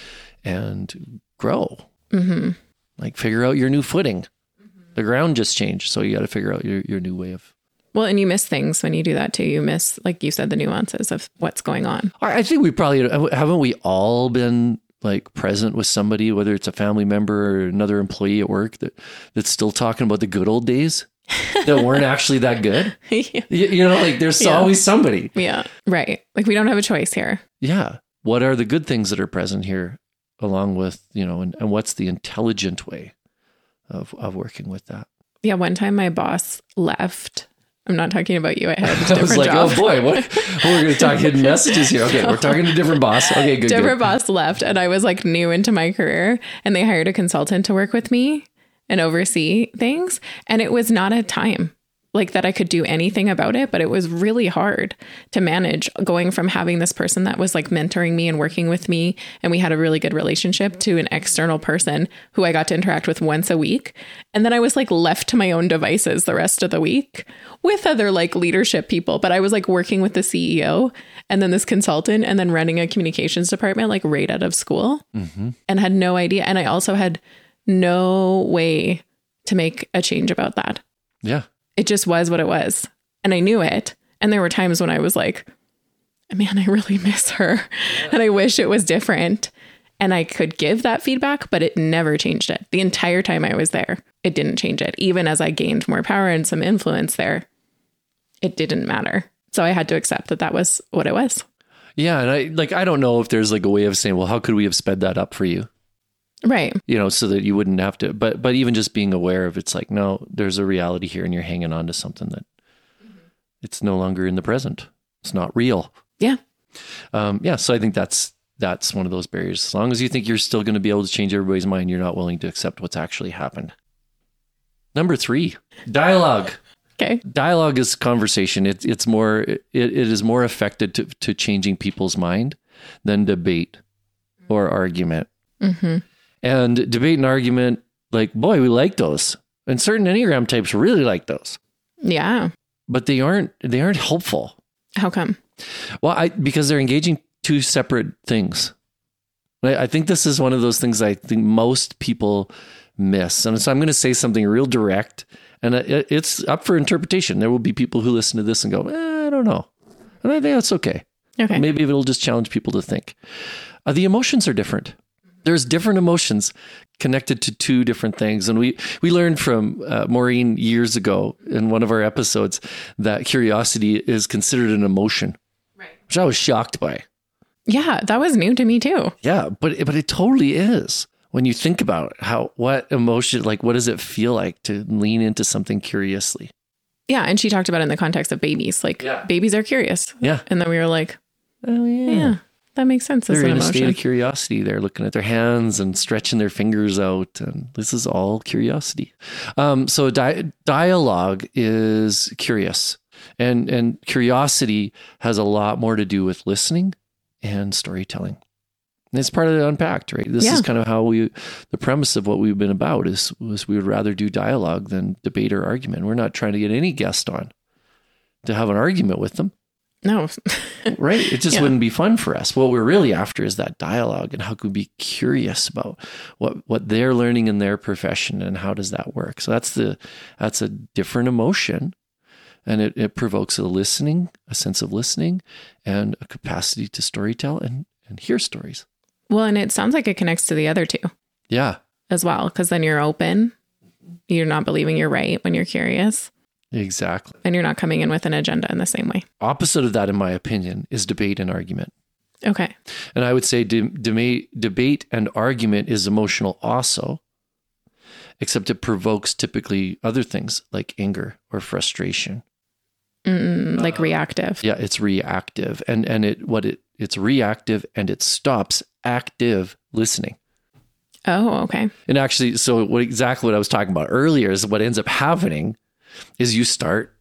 and grow. Mm-hmm. Like figure out your new footing. Mm-hmm. The ground just changed, so you got to figure out your new way of. Well, and you miss things when you do that too. You miss, like you said, the nuances of what's going on. I think we probably, haven't we all been like present with somebody, whether it's a family member or another employee at work that's still talking about the good old days that weren't actually that good? Yeah. Like there's always somebody. Yeah, right. Like we don't have a choice here. Yeah. What are the good things that are present here along with, and what's the intelligent way of working with that? Yeah. One time my boss left. I'm not talking about you. I had a different I was like, job. Oh boy, we're going to talk hidden messages here. Okay, we're talking to a different boss. Okay, good. Different boss left, and I was like new into my career, and they hired a consultant to work with me and oversee things. And it was not a time like that I could do anything about it, but it was really hard to manage going from having this person that was like mentoring me and working with me, and we had a really good relationship, to an external person who I got to interact with once a week. And then I was like left to my own devices the rest of the week with other like leadership people, but I was like working with the CEO and then this consultant and then running a communications department like right out of school, and had no idea. And I also had no way to make a change about that. Yeah. It just was what it was. And I knew it. And there were times when I was like, man, I really miss her. And I wish it was different. And I could give that feedback, but it never changed it. The entire time I was there, it didn't change it. Even as I gained more power and some influence there, it didn't matter. So I had to accept that that was what it was. Yeah. And I don't know if there's like a way of saying, well, how could we have sped that up for you? Right. So that you wouldn't have to, but even just being aware of it's like, no, there's a reality here and you're hanging on to something that it's no longer in the present. It's not real. Yeah. So I think that's one of those barriers. As long as you think you're still going to be able to change everybody's mind, you're not willing to accept what's actually happened. Number 3, dialogue. Okay. Dialogue is conversation. It is more affected to changing people's mind than debate or argument. Mm-hmm. And debate and argument, like, boy, we like those. And certain Enneagram types really like those. Yeah. But they aren't helpful. How come? Well, because they're engaging two separate things. I think this is one of those things I think most people miss. And so I'm going to say something real direct, and it's up for interpretation. There will be people who listen to this and go, I don't know. And I think that's okay. Okay. Maybe it'll just challenge people to think. The emotions are different. There's different emotions connected to two different things. And we learned from Maureen years ago in one of our episodes that curiosity is considered an emotion, right? Which I was shocked by. Yeah, that was new to me too. Yeah, but it totally is. When you think about what emotion, like what does it feel like to lean into something curiously? Yeah, and she talked about it in the context of babies. Like babies are curious. Yeah. And then we were like, oh yeah. That makes sense. They're in a state of curiosity. They're looking at their hands and stretching their fingers out. And this is all curiosity. So dialogue is curious. And curiosity has a lot more to do with listening and storytelling. And it's part of the Unpacked, right? This is kind of how the premise of what we've been about was we would rather do dialogue than debate or argument. We're not trying to get any guest on to have an argument with them. No. Right? It just wouldn't be fun for us. What we're really after is that dialogue and how can we be curious about what they're learning in their profession and how does that work? So that's a different emotion, and it provokes a sense of listening and a capacity to storytell and hear stories. Well, and it sounds like it connects to the other two. Yeah. As well, because then you're open. You're not believing you're right when you're curious. Exactly. And you're not coming in with an agenda in the same way. Opposite of that, in my opinion, is debate and argument. Okay. And I would say debate and argument is emotional also, except it provokes typically other things like anger or frustration. Like reactive. Yeah, it's reactive. And it's reactive and it stops active listening. Oh, okay. And actually, so exactly what I was talking about earlier is what ends up happening is you start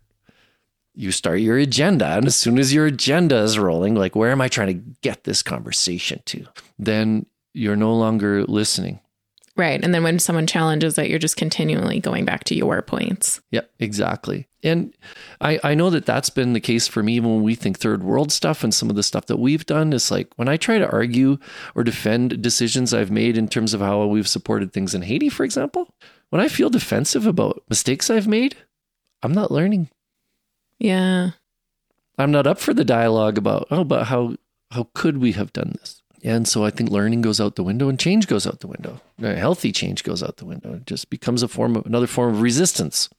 your agenda. And as soon as your agenda is rolling, like, where am I trying to get this conversation to? Then you're no longer listening. Right. And then when someone challenges that, you're just continually going back to your points. Yep, exactly. And I know that that's been the case for me even when we think third world stuff, and some of the stuff that we've done is like when I try to argue or defend decisions I've made in terms of how we've supported things in Haiti, for example, when I feel defensive about mistakes I've made, I'm not learning. Yeah. I'm not up for the dialogue about how could we have done this? And so I think learning goes out the window and change goes out the window. Healthy change goes out the window. It just becomes another form of resistance.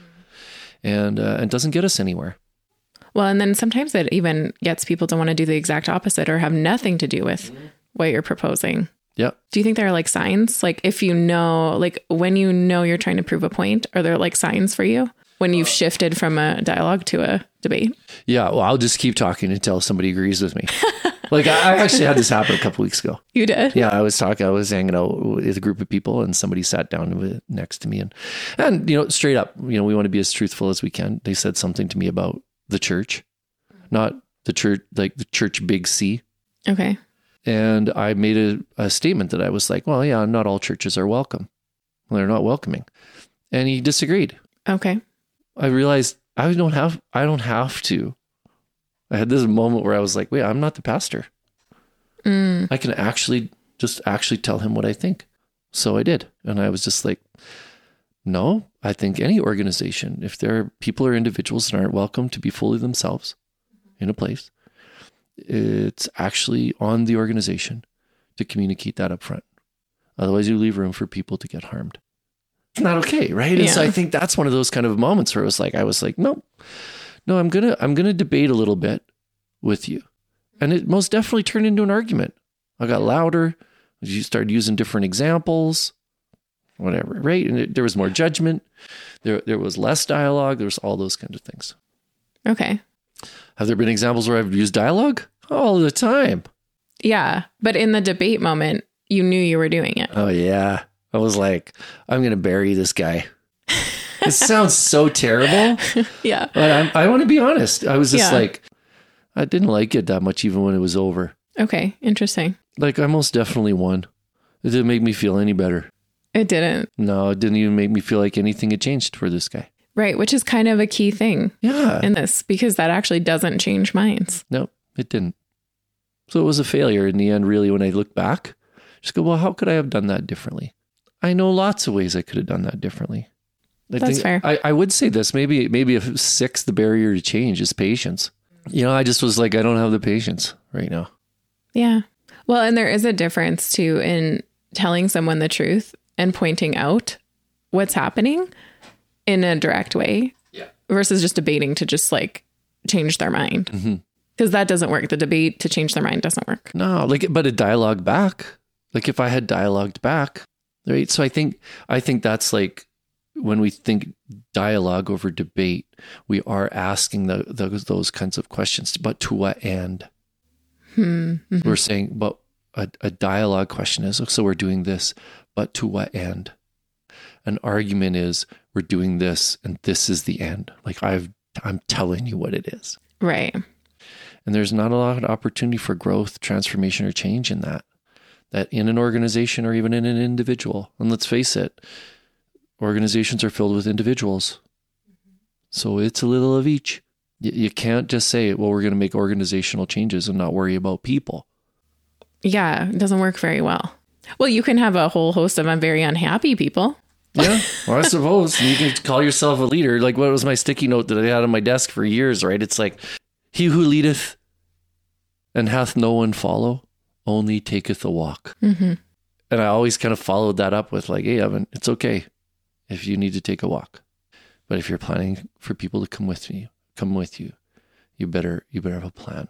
And doesn't get us anywhere. Well, and then sometimes it even gets people to want to do the exact opposite or have nothing to do with what you're proposing. Yeah. Do you think there are like signs? Like if you know, like when you know you're trying to prove a point, are there like signs for you when you've shifted from a dialogue to a debate? Yeah. Well, I'll just keep talking until somebody agrees with me. Like I actually had this happen a couple weeks ago. You did? Yeah. I was hanging out with a group of people and somebody sat down next to me and straight up, we want to be as truthful as we can. They said something to me about the church, not the church, like the church big C. Okay. And I made a statement that I was like, well, yeah, not all churches are welcome. Well, they're not welcoming. And he disagreed. Okay. I realized I don't have to. I had this moment where I was like, wait, I'm not the pastor. I can actually tell him what I think. So I did. And I was just like, no, I think any organization, if there are people or individuals that aren't welcome to be fully themselves in a place, it's actually on the organization to communicate that up front. Otherwise you leave room for people to get harmed. It's not okay, right? Yeah. And so I think that's one of those kind of moments where I was like, nope, no, I'm gonna debate a little bit with you. And it most definitely turned into an argument. I got louder. You started using different examples, whatever, right? And there was more judgment. There was less dialogue. There was all those kinds of things. Okay. Have there been examples where I've used dialogue? All the time. Yeah. But in the debate moment, you knew you were doing it. Oh, yeah. I was like, I'm going to bury this guy. It sounds so terrible. Yeah. But I want to be honest. I was just like, I didn't like it that much even when it was over. Okay. Interesting. Like, I most definitely won. It didn't make me feel any better. It didn't. No, it didn't even make me feel like anything had changed for this guy. Right. Which is kind of a key thing in this, because that actually doesn't change minds. No, it didn't. So it was a failure in the end, really, when I look back. Just go, well, how could I have done that differently? I know lots of ways I could have done that differently. That's fair. I would say this, maybe a sixth barrier to change is patience. I just was like, I don't have the patience right now. Yeah. Well, and there is a difference too in telling someone the truth and pointing out what's happening in a direct way versus just debating to just like change their mind. Because that doesn't work. The debate to change their mind doesn't work. No, but a dialogue back. Like if I had dialogued back, right? So I think that's like when we think dialogue over debate, we are asking those kinds of questions, but to what end? We're saying, but a dialogue question is, so we're doing this, but to what end? An argument is, we're doing this and this is the end. Like I'm telling you what it is. Right. And there's not a lot of opportunity for growth, transformation, or change in that in an organization or even in an individual. And let's face it, organizations are filled with individuals. So it's a little of each. You can't just say, well, we're going to make organizational changes and not worry about people. Yeah, it doesn't work very well. Well, you can have a whole host of very unhappy people. Yeah, well, I suppose you can call yourself a leader. Like what was my sticky note that I had on my desk for years, right? It's like, he who leadeth and hath no one follow only taketh a walk. And I always kind of followed that up with like, hey, Evan, it's okay if you need to take a walk. But if you're planning for people to come with you, you better have a plan.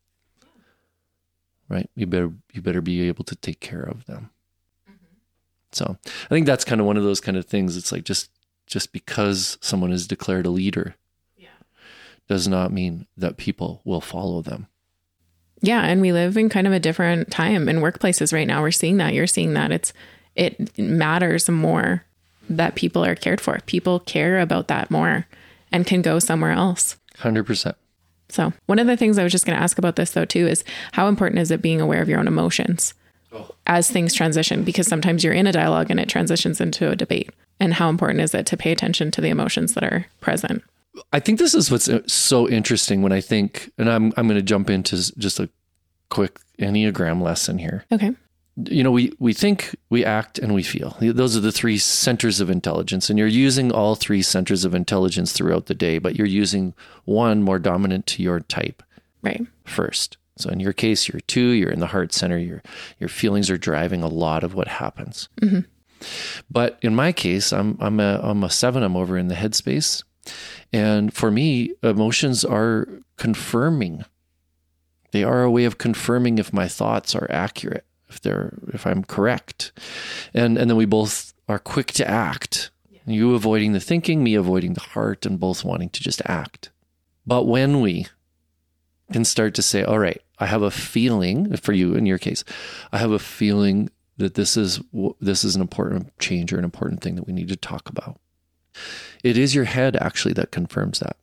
Right? You better be able to take care of them. So I think that's kind of one of those kind of things. It's like just because someone is declared a leader does not mean that people will follow them. Yeah. And we live in kind of a different time in workplaces right now. We're seeing that. You're seeing that. It matters more that people are cared for. People care about that more and can go somewhere else. 100%. So one of the things I was just going to ask about this though too is how important is it being aware of your own emotions as things transition? Because sometimes you're in a dialogue and it transitions into a debate. And how important is it to pay attention to the emotions that are present? I think this is what's so interesting when I think, and I'm going to jump into just a quick Enneagram lesson here. Okay. We think, we act, and we feel. Those are the three centers of intelligence. And you're using all three centers of intelligence throughout the day, but you're using one more dominant to your type first. So in your case, you're 2, you're in the heart center, your feelings are driving a lot of what happens. But in my case, I'm a 7, I'm over in the headspace. And for me, emotions are confirming. They are a way of confirming if my thoughts are accurate, if I'm correct. And then we both are quick to act. You avoiding the thinking, me avoiding the heart, and both wanting to just act. But when we can start to say, all right, I have a feeling, for you in your case, I have a feeling that this is an important change or an important thing that we need to talk about. It is your head actually that confirms that.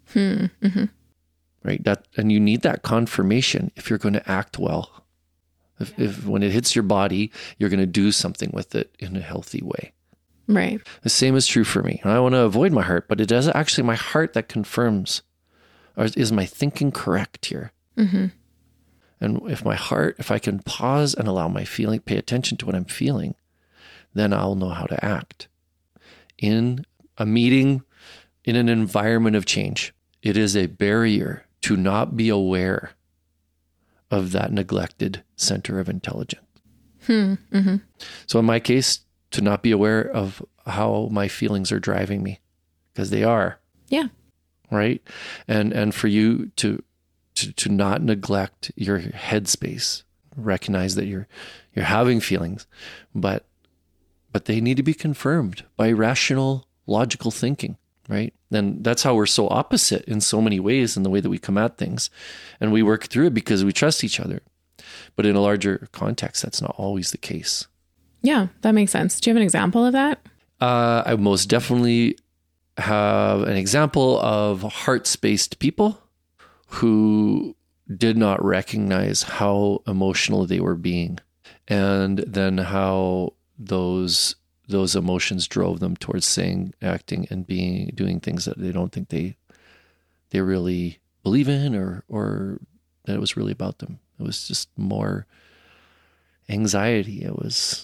Right? And you need that confirmation if you're going to act well. If when it hits your body, you're going to do something with it in a healthy way. Right. The same is true for me. I want to avoid my heart, but it is actually my heart that confirms, or is my thinking correct here? And if I can pause and allow my feeling, pay attention to what I'm feeling, then I'll know how to act. In a meeting, in an environment of change, it is a barrier to not be aware of that neglected center of intelligence. So in my case, to not be aware of how my feelings are driving me, because they are. Yeah. right? And for you to not neglect your headspace, recognize that you're having feelings, but they need to be confirmed by rational, logical thinking, right? And that's how we're so opposite in so many ways in the way that we come at things. And we work through it because we trust each other. But in a larger context, that's not always the case. Yeah, that makes sense. Do you have an example of that? I most definitely have an example of heart-spaced people who did not recognize how emotional they were being, and then how those emotions drove them towards saying, acting, and doing things that they don't think they really believe in, or that it was really about them. It was just more anxiety. It was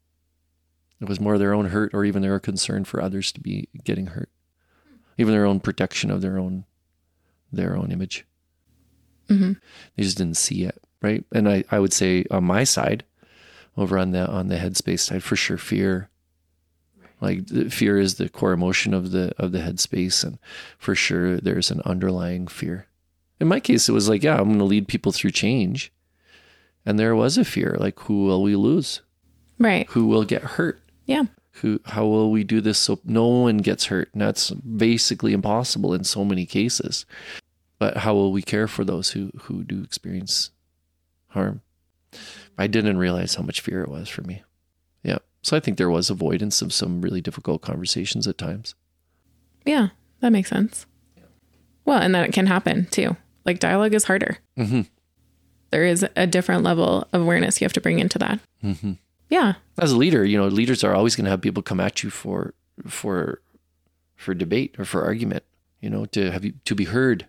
more their own hurt, or even their concern for others to be getting hurt, even their own protection of their own image. Mm-hmm. They just didn't see it, right? And I would say on my side, over on the headspace side, for sure, fear. Like fear is the core emotion of the headspace, and for sure there's an underlying fear. In my case, it was like, yeah, I'm going to lead people through change, and there was a fear, like, who will we lose? Right. Who will get hurt? Yeah. How will we do this so no one gets hurt? And that's basically impossible in so many cases. But how will we care for those who do experience harm? I didn't realize how much fear it was for me. Yeah. So I think there was avoidance of some really difficult conversations at times. Yeah, that makes sense. Yeah. Well, and that it can happen too. Like dialogue is harder. Mm-hmm. There is a different level of awareness you have to bring into that. Mm-hmm. Yeah. As a leader, leaders are always going to have people come at you for debate or for argument, to be heard.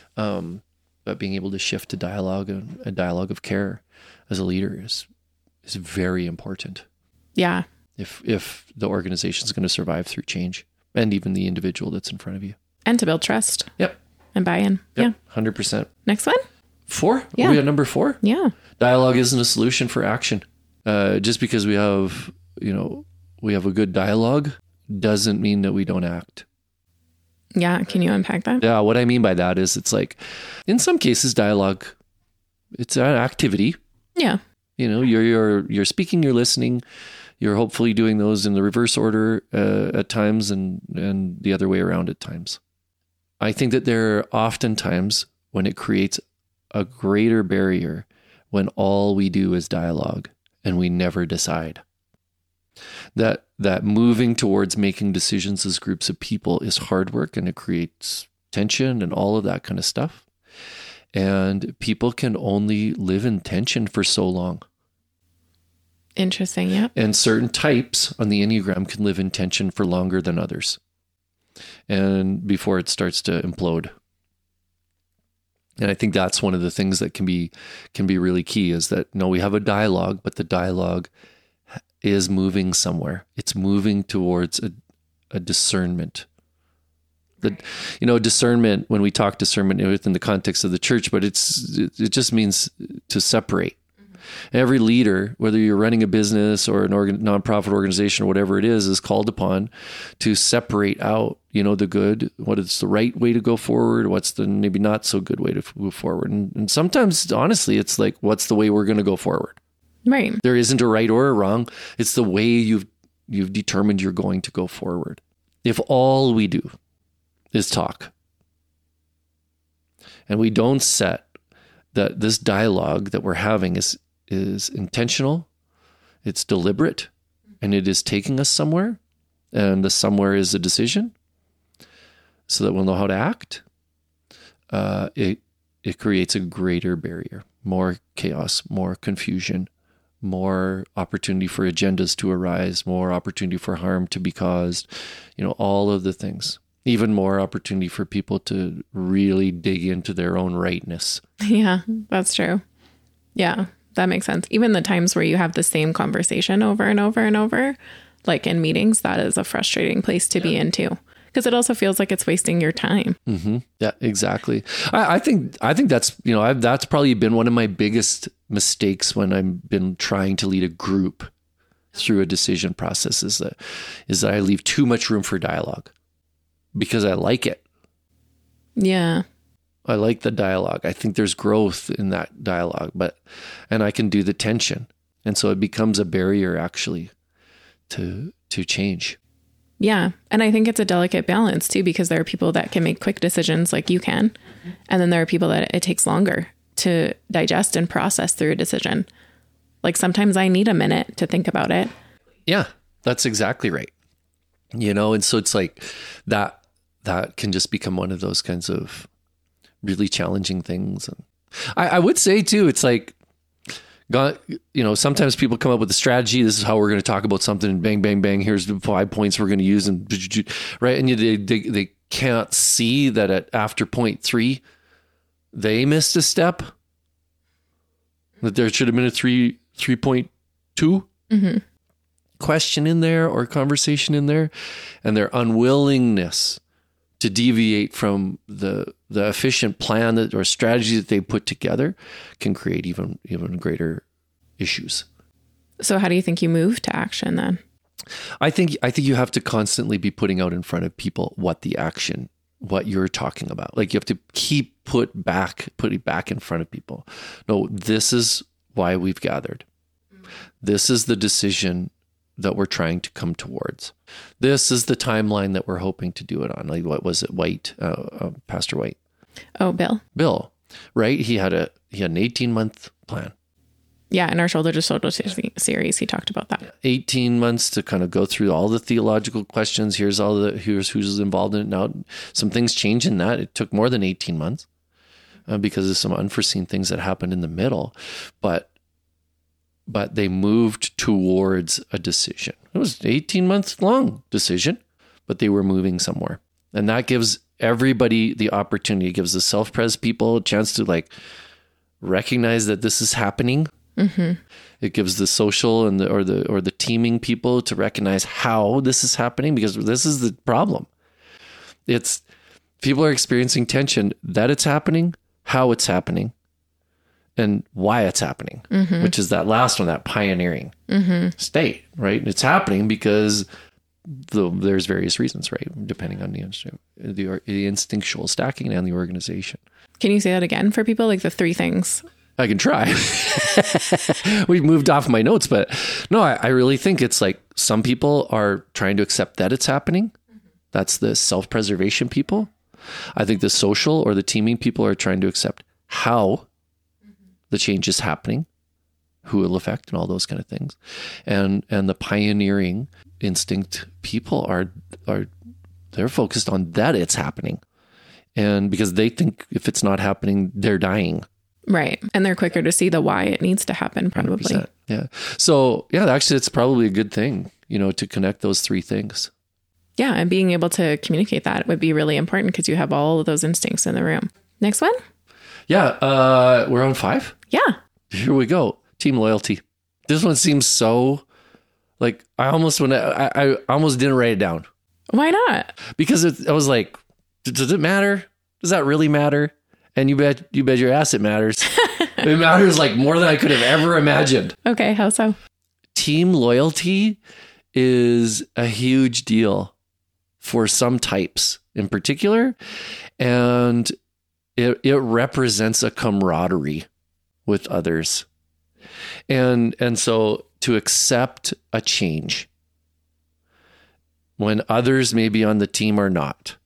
But being able to shift to dialogue, and a dialogue of care as a leader is very important. Yeah. If the organization is going to survive through change, and even the individual that's in front of you. And to build trust. Yep. And buy-in. Yep. Yeah. 100%. Next one? 4? Yeah. Are we at number 4? Yeah. Dialogue isn't a solution for action. Just because we have a good dialogue doesn't mean that we don't act. Yeah. Can you unpack that? Yeah. What I mean by that is, it's like, in some cases, dialogue, it's an activity. Yeah. You're speaking, you're listening, you're hopefully doing those in the reverse order at times, and the other way around at times. I think that there are often times when it creates a greater barrier when all we do is dialogue and we never decide. That moving towards making decisions as groups of people is hard work, and it creates tension and all of that kind of stuff. And people can only live in tension for so long. Interesting, yeah. And certain types on the Enneagram can live in tension for longer than others, and before it starts to implode. And I think that's one of the things that can be really key, is that, no, we have a dialogue, but the dialogue is moving somewhere. It's moving towards a discernment. Discernment, when we talk discernment within the context of the church, but it just means to separate. Every leader, whether you're running a business or nonprofit organization or whatever it is called upon to separate out, the good, what is the right way to go forward, what's the maybe not so good way to move forward. And sometimes, honestly, it's like, what's the way we're going to go forward? Right. There isn't a right or a wrong. It's the way you've determined you're going to go forward. If all we do is talk, and we don't set that this dialogue that we're having is intentional, it's deliberate, and it is taking us somewhere, and the somewhere is a decision, so that we'll know how to act, it creates a greater barrier, more chaos, more confusion, more opportunity for agendas to arise, more opportunity for harm to be caused, all of the things. Even more opportunity for people to really dig into their own rightness. Yeah, that's true. Yeah, that makes sense. Even the times where you have the same conversation over and over and over, like in meetings, that is a frustrating place to be in too. Because it also feels like it's wasting your time. Mm-hmm. Yeah, exactly. I think that's, that's probably been one of my biggest mistakes when I've been trying to lead a group through a decision process, is that I leave too much room for dialogue. Because I like it. Yeah. I like the dialogue. I think there's growth in that dialogue, and I can do the tension. And so it becomes a barrier actually to change. Yeah. And I think it's a delicate balance too, because there are people that can make quick decisions like you can. And then there are people that it takes longer to digest and process through a decision. Like sometimes I need a minute to think about it. Yeah, that's exactly right. And so it's like that can just become one of those kinds of really challenging things. And I would say too, it's like, sometimes people come up with a strategy. This is how we're going to talk about something, and bang, bang, bang. Here's the 5 points we're going to use, and right. And they can't see that after point 3, they missed a step. That there should have been a 3.2 question in there or conversation in there, and their unwillingness to deviate from the efficient plan or strategy that they put together can create even greater issues. So how do you think you move to action then? I think you have to constantly be putting out in front of people what you're talking about. Like you have to keep putting it back in front of people. No, this is why we've gathered. This is the decision that we're trying to come towards. This is the timeline that we're hoping to do it on. Like, what was it? Pastor White. Oh, Bill, right? He had an 18-month plan. Yeah. In our Shoulder to Shoulder series, he talked about that. 18 months to kind of go through all the theological questions. Here's who's involved in it. Now, some things change in that. It took more than 18 months because of some unforeseen things that happened in the middle. But they moved towards a decision. It was an 18-month long decision, but they were moving somewhere. And that gives everybody the opportunity. It gives the self-pres people a chance to recognize that this is happening. Mm-hmm. It gives the social and the teaming people to recognize how this is happening, because this is the problem. It's people are experiencing tension, that it's happening, how it's happening, and why it's happening, which is that last one, that pioneering state, right? It's happening because there's various reasons, right? Depending on the instinctual stacking and the organization. Can you say that again for people? Like the 3 things? I can try. We moved off my notes, but no, I really think it's like some people are trying to accept that it's happening. That's the self-preservation people. I think the social or the teaming people are trying to accept how the change is happening, who it'll affect, and all those kind of things. And the pioneering instinct people they're focused on that it's happening. And because they think if it's not happening, they're dying. Right. And they're quicker to see the why it needs to happen, probably. 100%. Yeah. So yeah, actually it's probably a good thing, to connect those 3 things. Yeah. And being able to communicate that would be really important because you have all of those instincts in the room. Next one. Yeah. We're on 5. Yeah. Here we go. Team loyalty. This one seems so I almost didn't write it down. Why not? Because I was like, does it matter? Does that really matter? And you bet your ass it matters. It matters more than I could have ever imagined. Okay. How so? Team loyalty is a huge deal for some types in particular. And it represents a camaraderie with others. And so to accept a change when others maybe on the team are not,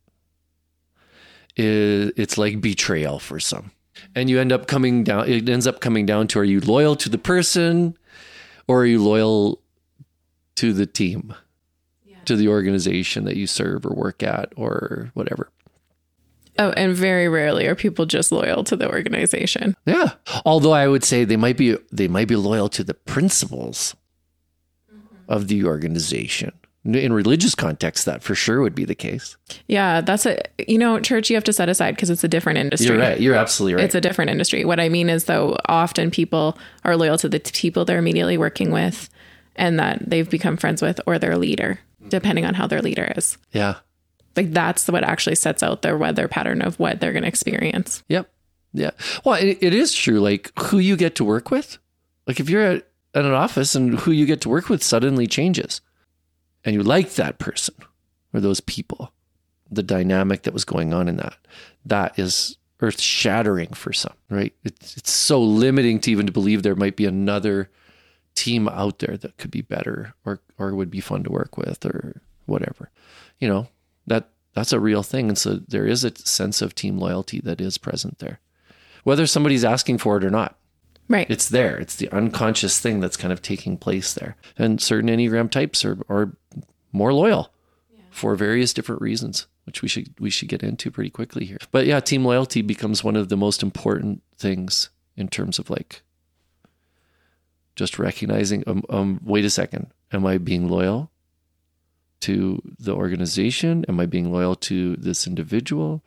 it's like betrayal for some. And it ends up coming down to, are you loyal to the person or are you loyal to the team, to the organization that you serve or work at or whatever? Oh, and very rarely are people just loyal to the organization. Yeah. Although I would say they might be loyal to the principles of the organization. In religious context, that for sure would be the case. Yeah, that's church you have to set aside because it's a different industry. You're right. You're absolutely right. It's a different industry. What I mean is, though, often people are loyal to the people they're immediately working with and that they've become friends with, or their leader, depending on how their leader is. Yeah. That's what actually sets out their weather pattern of what they're going to experience. Yep. Yeah. Well, it is true. Who you get to work with, if you're at an office and who you get to work with suddenly changes and you like that person or those people, the dynamic that was going on in that is earth shattering for some, right? It's so limiting to even to believe there might be another team out there that could be better or would be fun to work with or whatever. That's a real thing. And so there is a sense of team loyalty that is present there, whether somebody's asking for it or not. Right. It's there. It's the unconscious thing that's kind of taking place there. And certain Enneagram types are more loyal for various different reasons, which we should get into pretty quickly here. But yeah, team loyalty becomes one of the most important things in terms of like just recognizing, wait a second, am I being loyal to the organization? Am I being loyal to this individual?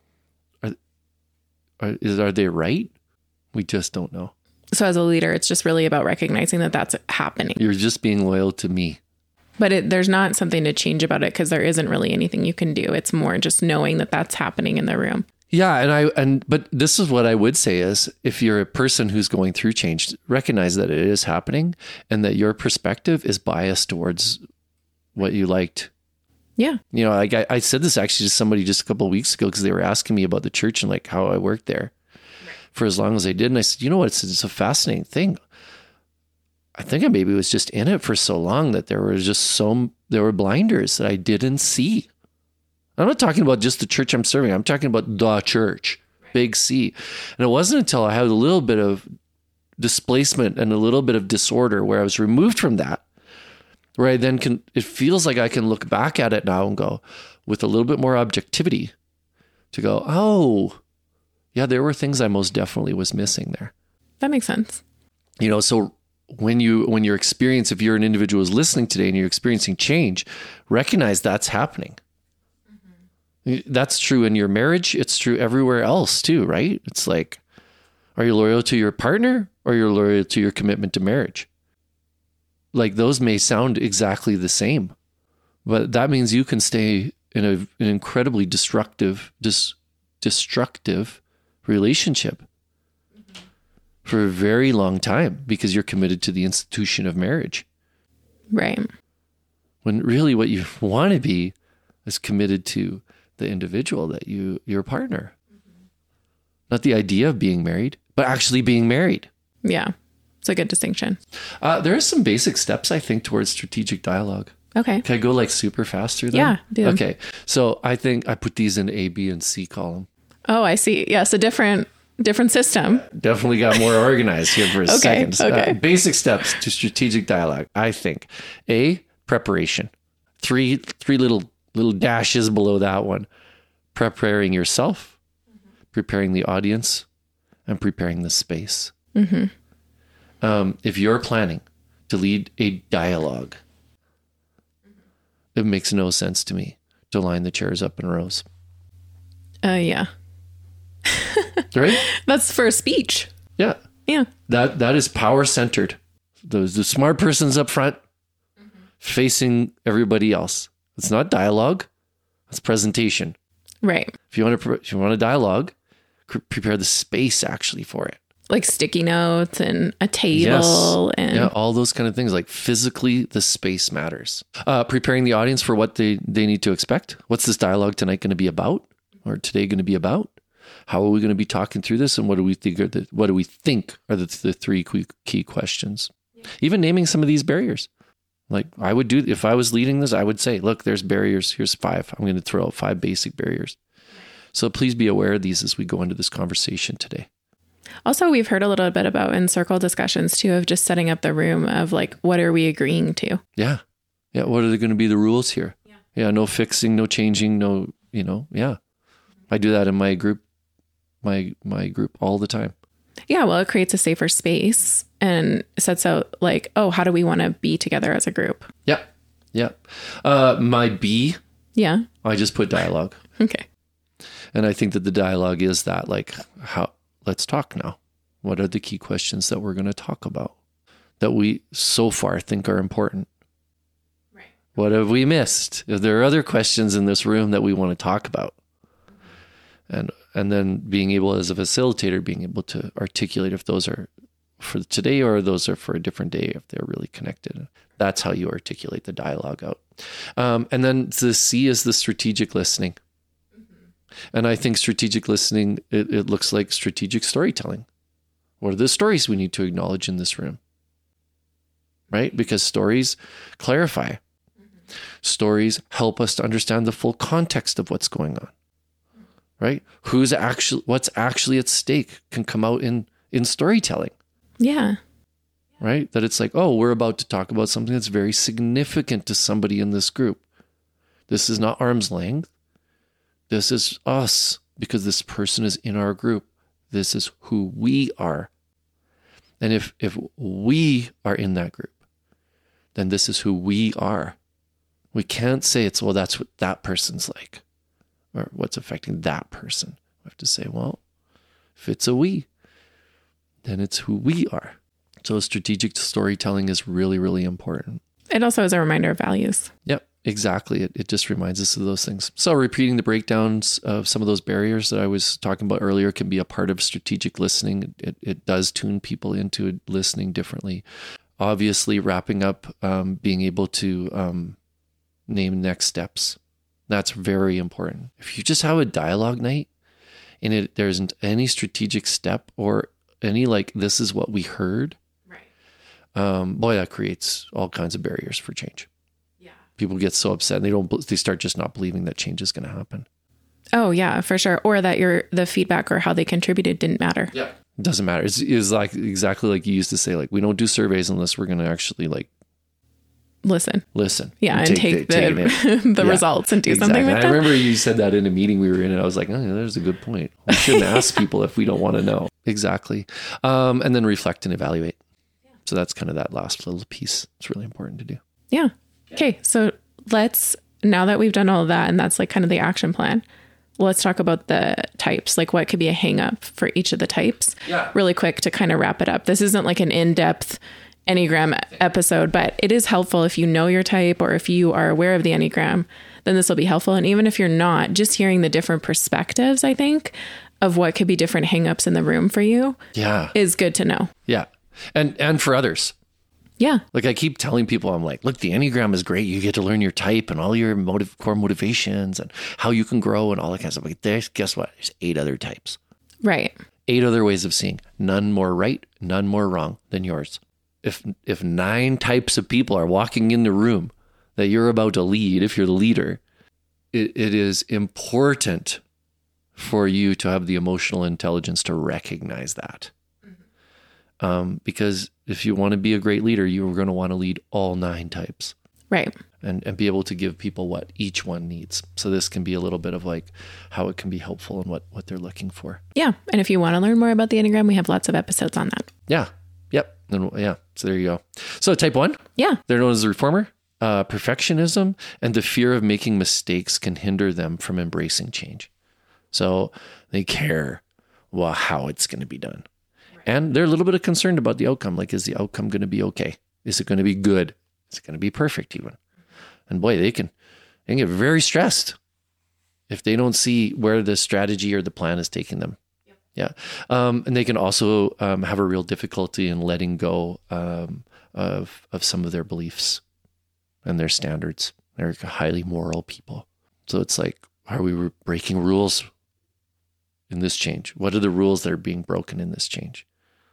Are they right? We just don't know. So as a leader, it's just really about recognizing that that's happening. You're just being loyal to me. But there's not something to change about it because there isn't really anything you can do. It's more just knowing that that's happening in the room. Yeah. But this is what I would say is if you're a person who's going through change, recognize that it is happening and that your perspective is biased towards what you liked. Yeah. I said this actually to somebody just a couple of weeks ago because they were asking me about the church and like how I worked there for as long as I did. And I said, you know what? It's a fascinating thing. I think I maybe was just in it for so long that there were blinders that I didn't see. I'm not talking about just the church I'm serving. I'm talking about the church, big C. And it wasn't until I had a little bit of displacement and a little bit of disorder where I was removed from that, where I then it feels like I can look back at it now and go with a little bit more objectivity to go, oh, yeah, there were things I most definitely was missing there. That makes sense. So when you're if you're an individual who's listening today and you're experiencing change, recognize that's happening. Mm-hmm. That's true in your marriage. It's true everywhere else too, right? It's like, are you loyal to your partner or you're loyal to your commitment to marriage? Like those may sound exactly the same, but that means you can stay in an incredibly destructive relationship for a very long time because you're committed to the institution of marriage. Right. When really what you want to be is committed to the individual that your partner. Not the idea of being married, but actually being married. Yeah. It's a good distinction. There are some basic steps, I think, towards strategic dialogue. Okay. Can I go like super fast through them? Yeah, do. Okay. So I think I put these in A, B, and C column. Oh, I see. Yes, a different system. Definitely got more organized here for a second. Okay. Basic steps to strategic dialogue. I think A, preparation. Three little dashes below that one. Preparing yourself, preparing the audience, and preparing the space. Mm-hmm. If you're planning to lead a dialogue, it makes no sense to me to line the chairs up in rows. Yeah. Right? That's for a speech. Yeah. Yeah. That is power centered. The smart person's up front, facing everybody else. It's not dialogue. It's presentation. Right. If you want a dialogue, prepare the space actually for it. Like sticky notes and a table. Yes. And yeah, all those kind of things. Like physically, the space matters. Preparing the audience for what they need to expect. What's this dialogue tonight going to be about? Or today going to be about? How are we going to be talking through this? And what do we think are the three key questions? Yeah. Even naming some of these barriers. Like I would do, if I was leading this, I would say, look, there's barriers. Here's 5. I'm going to throw out 5 basic barriers. So please be aware of these as we go into this conversation today. Also, we've heard a little bit about in circle discussions too, of just setting up the room of like, what are we agreeing to? Yeah. Yeah. What are going to be the rules here? Yeah. No fixing, no changing, no, yeah. I do that in my group, my group all the time. Yeah. Well, it creates a safer space and sets out like, oh, how do we want to be together as a group? Yeah. Yeah. My B. Yeah. I just put dialogue. Okay. And I think that the dialogue is that like, let's talk now. What are the key questions that we're going to talk about that we so far think are important? Right. What have we missed? If there are other questions in this room that we want to talk about. And then being able, as a facilitator, being able to articulate if those are for today or those are for a different day, if they're really connected. That's how you articulate the dialogue out. And then the C is the strategic listening. And I think strategic listening, it looks like strategic storytelling. What are the stories we need to acknowledge in this room? Right? Because stories clarify. Stories help us to understand the full context of what's going on. Right? What's actually at stake can come out in storytelling. Yeah. Right? That it's like, oh, we're about to talk about something that's very significant to somebody in this group. This is not arm's length. This is us, because this person is in our group. This is who we are. And if we are in that group, then this is who we are. We can't say it's, well, that's what that person's like, or what's affecting that person. We have to say, well, if it's a we, then it's who we are. So strategic storytelling is really, really important. It also is a reminder of values. Yep, exactly. It just reminds us of those things. So repeating the breakdowns of some of those barriers that I was talking about earlier can be a part of strategic listening. It does tune people into listening differently. Obviously, wrapping up, being able to name next steps. That's very important. If you just have a dialogue night and there isn't any strategic step or any like, this is what we heard, boy, that creates all kinds of barriers for change. Yeah. People get so upset and they start just not believing that change is going to happen. Oh yeah, for sure. Or that the feedback or how they contributed didn't matter. Yeah. It doesn't matter. It's like exactly like you used to say, like, we don't do surveys unless we're going to actually like listen. Yeah. And take the results and do something with them. I remember you said that in a meeting we were in and I was like, oh, yeah, there's a good point. We shouldn't ask people if we don't want to know. Exactly. And then reflect and evaluate. So that's kind of that last little piece. It's really important to do. Yeah. Okay. So now that we've done all of that and that's like kind of the action plan, let's talk about the types, like what could be a hang up for each of the types. Yeah. Really quick to kind of wrap it up. This isn't like an in-depth Enneagram episode, but it is helpful if you know your type or if you are aware of the Enneagram, then this will be helpful. And even if you're not, just hearing the different perspectives, I think, of what could be different hang-ups in the room for you is good to know. Yeah. And for others. Yeah. Like I keep telling people, I'm like, look, the Enneagram is great. You get to learn your type and all your core motivations and how you can grow and all that kind of stuff. But guess what? There's 8 other types. Right. 8 other ways of seeing. None more right, none more wrong than yours. If 9 types of people are walking in the room that you're about to lead, if you're the leader, it is important for you to have the emotional intelligence to recognize that. Because if you want to be a great leader, you're going to want to lead all 9 types. Right. And be able to give people what each one needs. So this can be a little bit of like how it can be helpful and what they're looking for. Yeah. And if you want to learn more about the Enneagram, we have lots of episodes on that. Yeah. Yep. Yeah. So there you go. So type 1. Yeah. They're known as the reformer. Perfectionism and the fear of making mistakes can hinder them from embracing change. So they care how it's going to be done. And they're a little bit concerned about the outcome. Like, is the outcome going to be okay? Is it going to be good? Is it going to be perfect even? And boy, they can get very stressed if they don't see where the strategy or the plan is taking them. Yep. Yeah. And they can also have a real difficulty in letting go of some of their beliefs and their standards. They're highly moral people. So it's like, are we breaking rules in this change? What are the rules that are being broken in this change?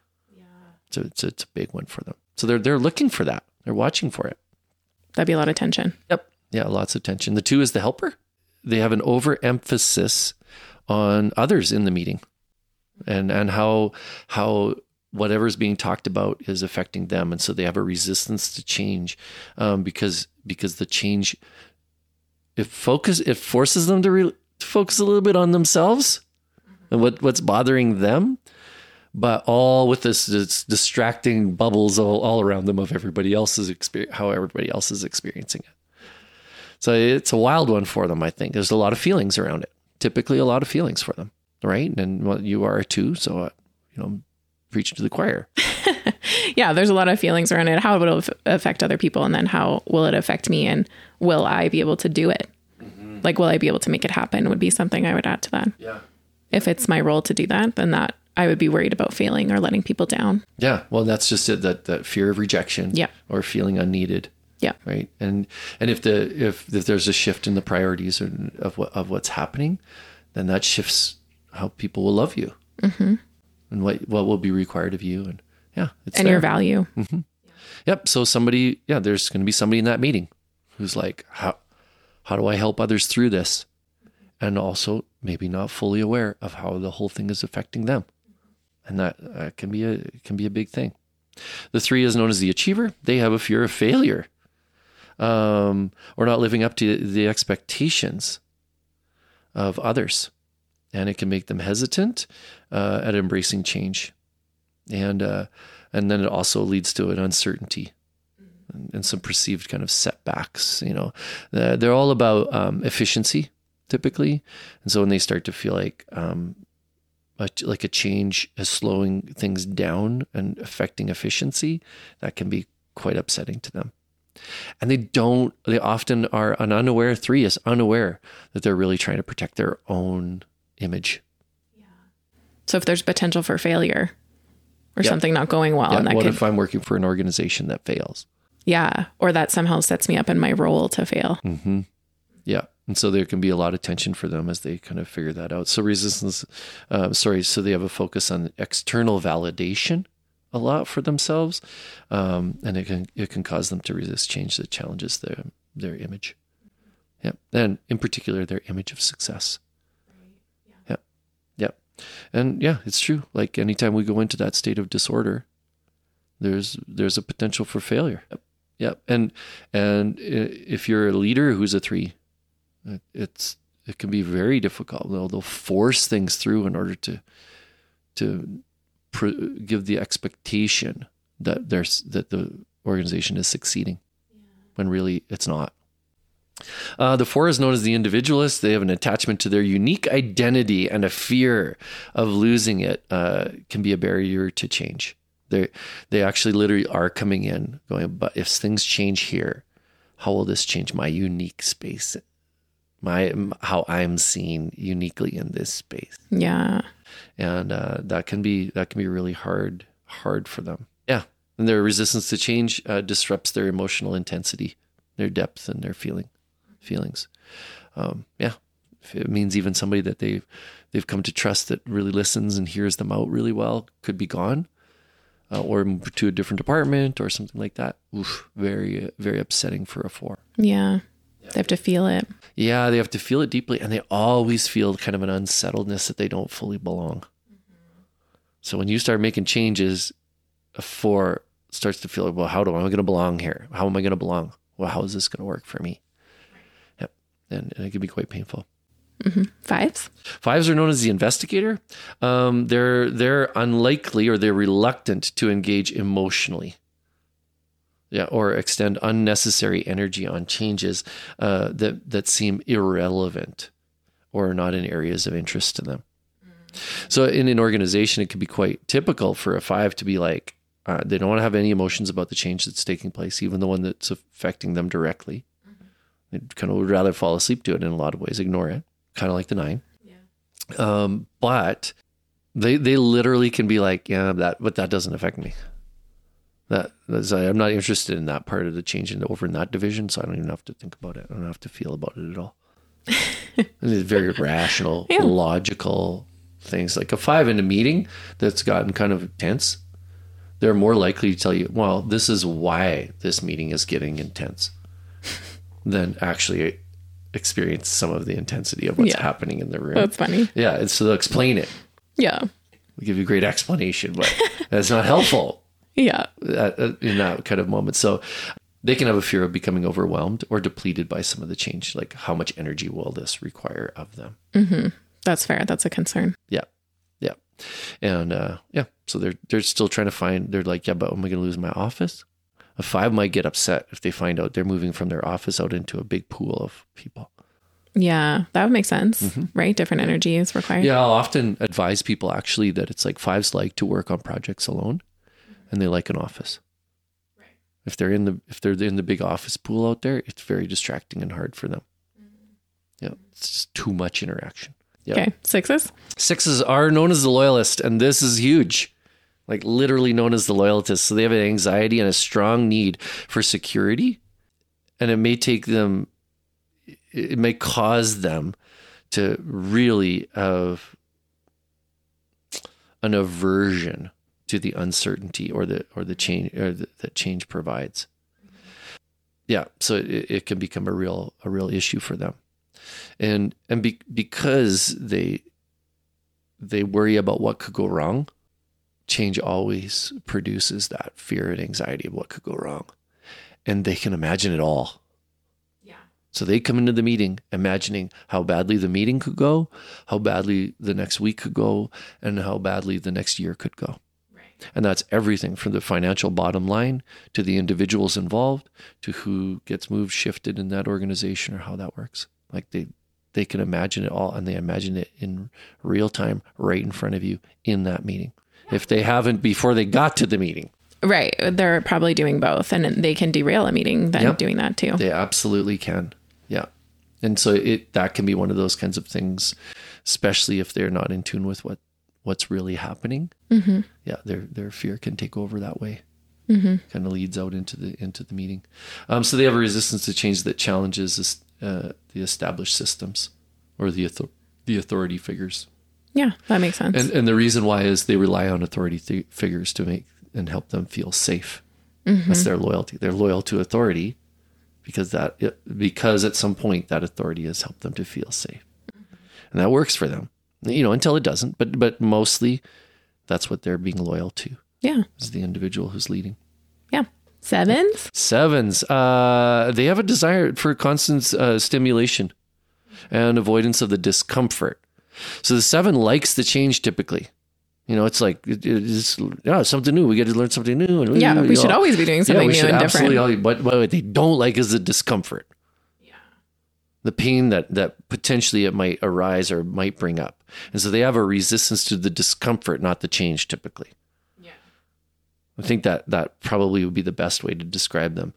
So it's a big one for them. So they're looking for that. They're watching for it. That'd be a lot of tension. Yep. Yeah, lots of tension. The 2 is the helper. They have an overemphasis on others in the meeting and how whatever's being talked about is affecting them. And so they have a resistance to change because the change, it forces them to focus a little bit on themselves and what's bothering them. But all with this distracting bubbles all around them of everybody else's experience, how everybody else is experiencing it. So it's a wild one for them, I think. There's a lot of feelings around it. Typically a lot of feelings for them, right? And you are too, so, preach to the choir. Yeah, there's a lot of feelings around it. How will it affect other people? And then how will it affect me? And will I be able to do it? Mm-hmm. Like, will I be able to make it happen would be something I would add to that. Yeah. If it's my role to do that, then I would be worried about failing or letting people down. Yeah. Well, that's just it, that fear of rejection or feeling unneeded. Yeah. Right. And if there's a shift in the priorities of what's happening, then that shifts how people will love you and what will be required of you. And it's and there. your value. Yep. So there's going to be somebody in that meeting who's like, how do I help others through this? And also maybe not fully aware of how the whole thing is affecting them. And that can be a big thing. The 3 is known as the achiever. They have a fear of failure, or not living up to the expectations of others. And it can make them hesitant at embracing change. And then it also leads to an uncertainty and some perceived kind of setbacks. They're all about efficiency typically. And so when they start to feel like a change is slowing things down and affecting efficiency, that can be quite upsetting to them. And they often are an unaware, 3 is unaware that they're really trying to protect their own image. So if there's potential for failure or something not going well, and what if I'm working for an organization that fails? Yeah. Or that somehow sets me up in my role to fail. Mm-hmm. Yeah. And so there can be a lot of tension for them as they kind of figure that out. So so they have a focus on external validation a lot for themselves. And it can cause them to resist change that challenges their image. Yeah. And in particular, their image of success. Yeah. Yeah. And it's true. Like anytime we go into that state of disorder, there's a potential for failure. Yep. And if you're a leader who's a 3, it can be very difficult. They'll force things through in order to give the expectation that the organization is succeeding, when really it's not. The 4 is known as the individualist. They have an attachment to their unique identity, and a fear of losing it can be a barrier to change. They actually literally are coming in going, but if things change here, how will this change my unique space? How I'm seen uniquely in this space. Yeah. And that can be really hard for them. Yeah. And their resistance to change disrupts their emotional intensity, their depth, and their feelings. If it means even somebody that they've come to trust that really listens and hears them out really well could be gone, or to a different department or something like that. Oof, very, very upsetting for a 4. Yeah. They have to feel it. Yeah, they have to feel it deeply, and they always feel kind of an unsettledness that they don't fully belong. So when you start making changes, a 4 starts to feel like, well, how am I going to belong here? How am I going to belong? Well, how is this going to work for me? Yep. And it can be quite painful. 5s? 5s are known as the investigator. They're unlikely, or they're reluctant to engage emotionally. Yeah, or extend unnecessary energy on changes that seem irrelevant or not in areas of interest to them. So in an organization, it can be quite typical for a 5 to be like, they don't want to have any emotions about the change that's taking place, even the one that's affecting them directly. They kind of would rather fall asleep to it in a lot of ways, ignore it, kind of like the 9. Yeah. But they literally can be like, but that doesn't affect me. I'm not interested in that part of the change over in that division, so I don't even have to think about it. I don't have to feel about it at all. It's very rational, logical things. Like a 5 in a meeting that's gotten kind of tense, they're more likely to tell you, well, this is why this meeting is getting intense, than actually experience some of the intensity of what's happening in the room. That's funny. Yeah, and so they'll explain it. Yeah. They'll give you a great explanation, but that's not helpful. Yeah. In that kind of moment. So they can have a fear of becoming overwhelmed or depleted by some of the change. Like, how much energy will this require of them? Mm-hmm. That's fair. That's a concern. Yeah. Yeah. And so they're still trying to find, they're like, but am I going to lose my office? A 5 might get upset if they find out they're moving from their office out into a big pool of people. Yeah, that would make sense, right? Different energy is required. Yeah, I'll often advise people actually that it's like 5s like to work on projects alone. And they like an office. Right. If they're in the big office pool out there, it's very distracting and hard for them. Yeah, it's just too much interaction. Yep. Okay, 6s? 6s are known as the loyalist, and this is huge. Like literally known as the loyalist. So they have an anxiety and a strong need for security, and it may cause them to really have an aversion to the uncertainty or the change that change provides. Yeah, so it can become a real issue for them, and because they worry about what could go wrong. Change always produces that fear and anxiety of what could go wrong, and they can imagine it all. Yeah. So they come into the meeting imagining how badly the meeting could go, how badly the next week could go, and how badly the next year could go. And that's everything from the financial bottom line to the individuals involved to who gets moved, shifted in that organization or how that works. Like they can imagine it all, and they imagine it in real time right in front of you in that meeting. If they haven't before they got to the meeting. Right. They're probably doing both, and they can derail a meeting then doing that too. They absolutely can. Yeah. And so that can be one of those kinds of things, especially if they're not in tune with what's really happening. Mm-hmm. Yeah, their fear can take over that way. Mm-hmm. Kind of leads out into the meeting. So they have a resistance to change that challenges the established systems or the authority figures. Yeah, that makes sense. And the reason why is they rely on authority figures to make and help them feel safe. Mm-hmm. That's their loyalty. They're loyal to authority because at some point that authority has helped them to feel safe, and that works for them. Until it doesn't. But mostly, that's what they're being loyal to. Yeah, is the individual who's leading. Yeah. Sevens. They have a desire for constant stimulation and avoidance of the discomfort. So the 7 likes the change typically. It's like, it's something new. We get to learn something new. And we should always be doing something new and different. But what they don't like is the discomfort. Yeah. The pain that potentially it might arise or might bring up. And so they have a resistance to the discomfort, not the change typically. Yeah. I think that probably would be the best way to describe them.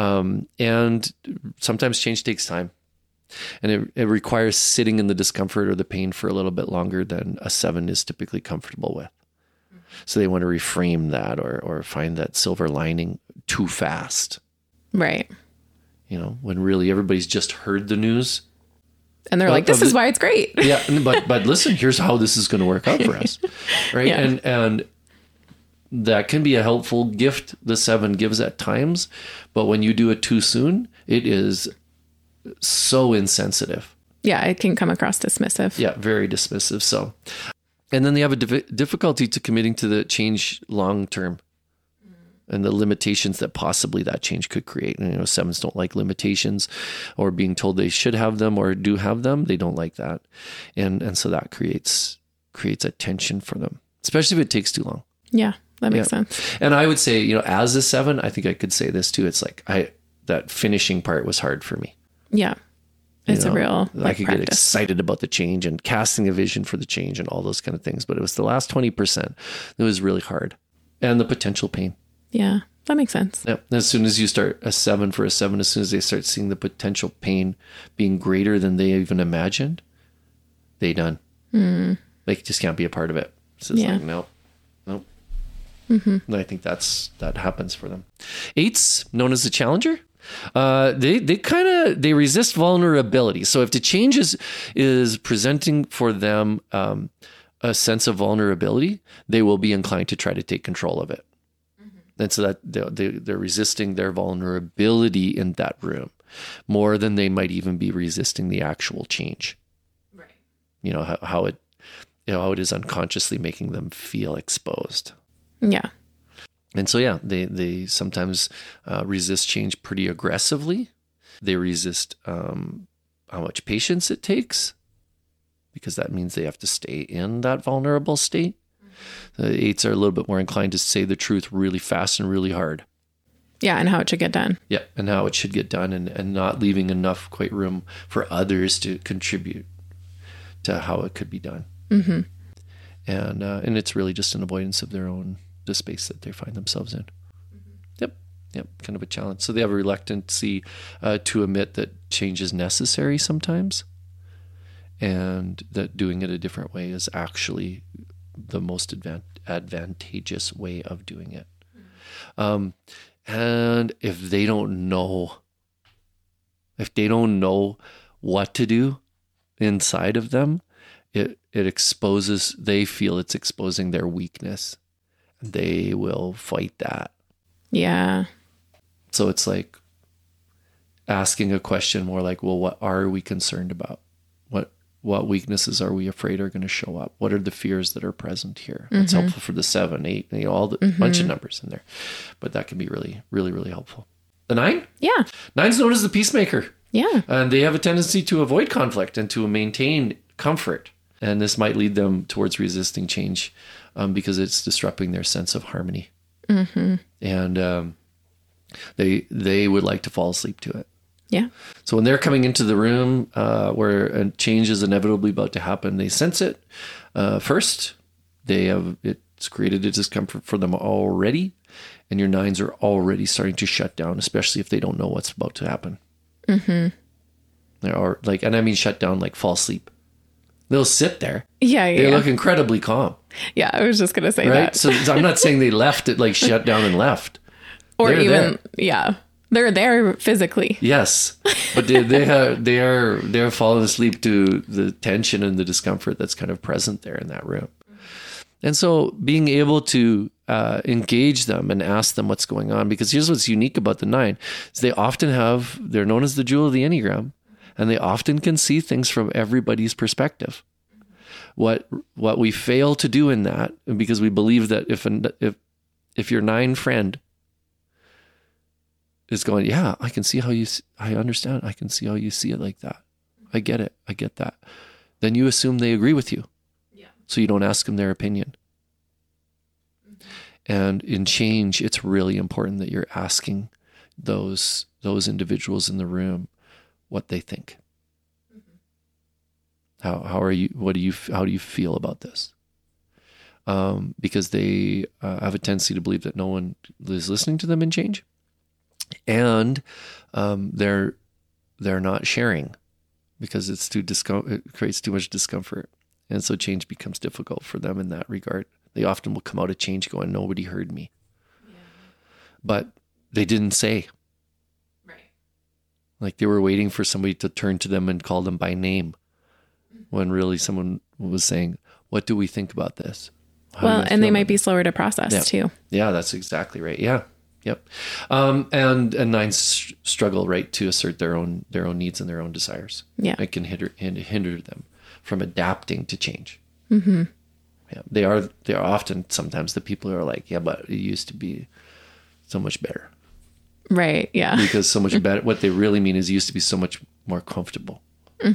And sometimes change takes time. And it requires sitting in the discomfort or the pain for a little bit longer than a 7 is typically comfortable with. So they want to reframe that or find that silver lining too fast. Right. When really everybody's just heard the news. And they're like, this is why it's great. Yeah. But listen, here's how this is going to work out for us. Right. Yeah. And that can be a helpful gift the 7 gives at times. But when you do it too soon, it is so insensitive. Yeah, it can come across dismissive. Yeah, very dismissive. So, and then they have a difficulty to committing to the change long term and the limitations that possibly that change could create. And, 7s don't like limitations or being told they should have them or do have them. They don't like that. And so that creates a tension for them, especially if it takes too long. Yeah, that makes sense. And I would say, as a 7, I think I could say this too. It's like that finishing part was hard for me. Yeah. It's a real I could practice. get excited about the change and casting a vision for the change and all those kind of things. But it was the last 20% that was really hard. And the potential pain. Yeah, that makes sense. Yeah. As soon as you start a 7 for a 7, as soon as they start seeing the potential pain being greater than they even imagined, they done. They just can't be a part of it. So it's like, nope. Mm-hmm. And I think that happens for them. 8s, known as the challenger. They resist vulnerability. So if the change is presenting for them a sense of vulnerability, they will be inclined to try to take control of it. Mm-hmm. And so that they're resisting their vulnerability in that room more than they might even be resisting the actual change. Right. How it is unconsciously making them feel exposed. Yeah. And so, they sometimes resist change pretty aggressively. They resist how much patience it takes because that means they have to stay in that vulnerable state. Mm-hmm. The 8s are a little bit more inclined to say the truth really fast and really hard. Yeah, and how it should get done. Yeah, and how it should get done and not leaving enough quite room for others to contribute to how it could be done. Mm-hmm. And it's really just an avoidance of their own the space that they find themselves in. Mm-hmm. Yep, kind of a challenge. So they have a reluctancy to admit that change is necessary sometimes, and that doing it a different way is actually the most advantageous way of doing it. Mm-hmm. And if they don't know what to do inside of them, they feel it's exposing their weakness. They will fight that. Yeah. So it's like asking a question more like, well, what are we concerned about? What weaknesses are we afraid are going to show up? What are the fears that are present here? That's helpful for the 7, 8, all the bunch of numbers in there. But that can be really, really, really helpful. The 9? Yeah. 9's known as the peacemaker. Yeah. And they have a tendency to avoid conflict and to maintain comfort. And this might lead them towards resisting change because it's disrupting their sense of harmony. And they would like to fall asleep to it. Yeah. So when they're coming into the room where a change is inevitably about to happen, they sense it first. It's created a discomfort for them already, and your 9s are already starting to shut down, especially if they don't know what's about to happen. Or and I mean shut down, like fall asleep. They'll sit there. Yeah. They look incredibly calm. Yeah, I was just gonna say right? that. So I'm not saying they left it, like shut down and left, or they're even there. Yeah. They're there physically. Yes, but they're falling asleep to the tension and the discomfort that's kind of present there in that room. And so being able to engage them and ask them what's going on, because here's what's unique about the 9 is they're known as the jewel of the Enneagram, and they often can see things from everybody's perspective. What we fail to do in that, because we believe that if your 9 friend is going, yeah, I can see I understand. I can see how you see it like that. I get it. I get that. Then you assume they agree with you. Yeah. So you don't ask them their opinion. And in change, it's really important that you're asking those individuals in the room what they think. How do you feel about this? Because they have a tendency to believe that no one is listening to them in change. And they're not sharing because it creates too much discomfort, and so change becomes difficult for them in that regard. They often will come out of change going, "Nobody heard me," but they didn't say. Right. Like they were waiting for somebody to turn to them and call them by name, when really someone was saying, "What do we think about this?" Well, and they might be slower to process too. Yeah, that's exactly right. Yeah. Yep. And 9s struggle, right, to assert their own needs and their own desires. Yeah. It can hinder them from adapting to change. Yeah. They are often sometimes the people who are like, yeah, but it used to be so much better. Right. Yeah. Because so much better. What they really mean is it used to be so much more comfortable.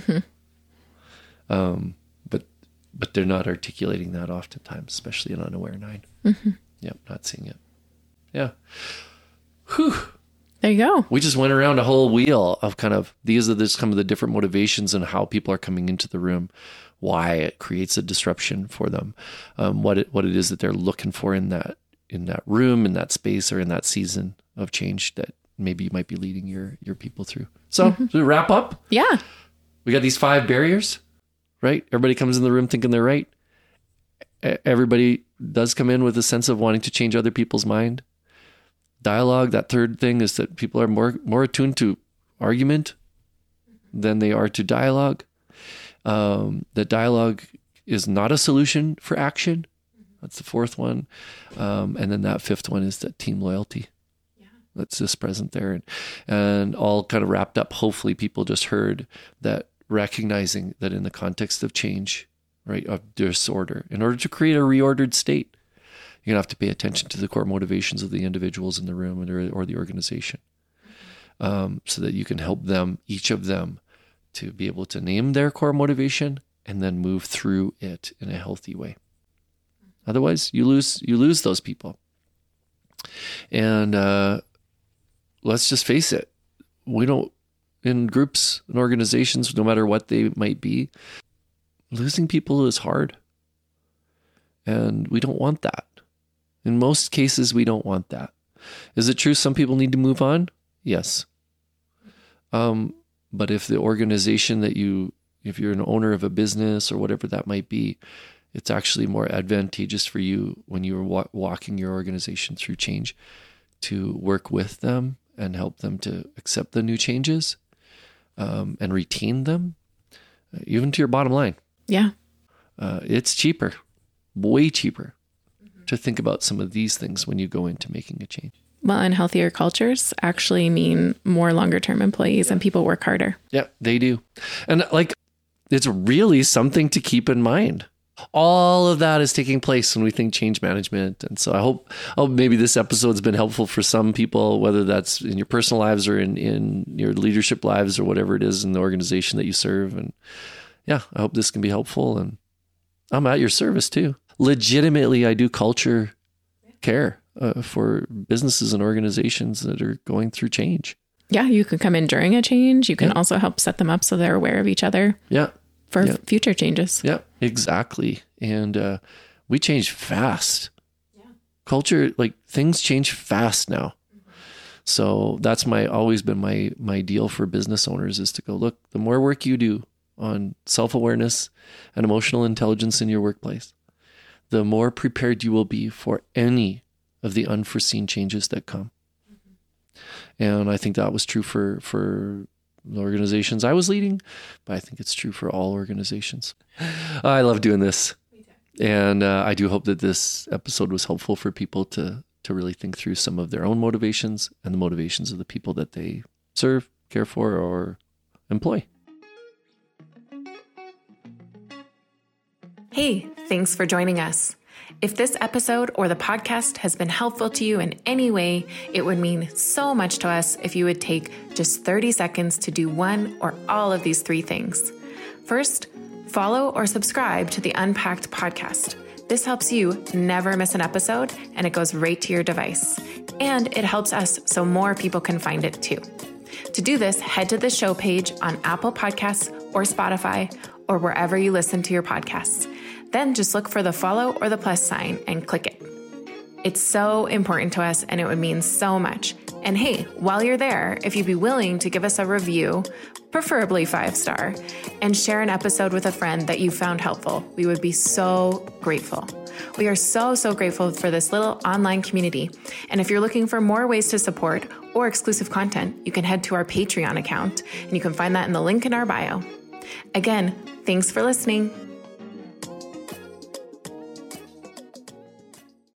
But they're not articulating that oftentimes, especially an unaware 9. Yep. Not seeing it. Yeah. Whew. There you go. We just went around a whole wheel of kind of, these are some of the different motivations and how people are coming into the room, why it creates a disruption for them, what it is that they're looking for in that room, in that space, or in that season of change that maybe you might be leading your people through. So to wrap up, yeah, we got these 5 barriers, right? Everybody comes in the room thinking they're right. Everybody does come in with a sense of wanting to change other people's mind. Dialogue, that third thing, is that people are more attuned to argument than they are to dialogue. That dialogue is not a solution for action. That's the 4th one. And then that 5th one is that team loyalty. Yeah. That's just present there. And all kind of wrapped up. Hopefully people just heard that, recognizing that in the context of change, right, of disorder, in order to create a reordered state, you're going to have to pay attention to the core motivations of the individuals in the room or the organization, so that you can help them, each of them, to be able to name their core motivation and then move through it in a healthy way. Otherwise, you lose those people. And let's just face it, we don't, in groups and organizations, no matter what they might be, losing people is hard. And we don't want that. In most cases, we don't want that. Is it true some people need to move on? Yes. But if the organization if you're an owner of a business or whatever that might be, it's actually more advantageous for you when you're walking your organization through change to work with them and help them to accept the new changes and retain them even to your bottom line. Yeah. It's cheaper, way cheaper to think about some of these things when you go into making a change. Well, and healthier cultures actually mean more longer term employees and people work harder. Yeah, they do. And like, it's really something to keep in mind. All of that is taking place when we think change management. And so I hope maybe this episode's been helpful for some people, whether that's in your personal lives or in your leadership lives or whatever it is in the organization that you serve. And yeah, I hope this can be helpful. And I'm at your service too. Legitimately, I do culture care for businesses and organizations that are going through change. Yeah, you can come in during a change. You can also help set them up so they're aware of each other. Yeah. For future changes. Yeah, exactly. And we change fast. Yeah. Culture, like things change fast now. Mm-hmm. So that's always been my deal for business owners is to go, look, the more work you do on self-awareness and emotional intelligence in your workplace, the more prepared you will be for any of the unforeseen changes that come. Mm-hmm. And I think that was true for the organizations I was leading, but I think it's true for all organizations. I love doing this. And I do hope that this episode was helpful for people to really think through some of their own motivations and the motivations of the people that they serve, care for, or employ. Hey, thanks for joining us. If this episode or the podcast has been helpful to you in any way, it would mean so much to us if you would take just 30 seconds to do one or all of these 3 things. First, follow or subscribe to the Unpacked podcast. This helps you never miss an episode, and it goes right to your device. And it helps us so more people can find it too. To do this, head to the show page on Apple Podcasts or Spotify or wherever you listen to your podcasts. Then just look for the follow or the plus sign and click it. It's so important to us and it would mean so much. And hey, while you're there, if you'd be willing to give us a review, preferably 5-star, and share an episode with a friend that you found helpful, we would be so grateful. We are so grateful for this little online community. And if you're looking for more ways to support or exclusive content, you can head to our Patreon account and you can find that in the link in our bio. Again, thanks for listening.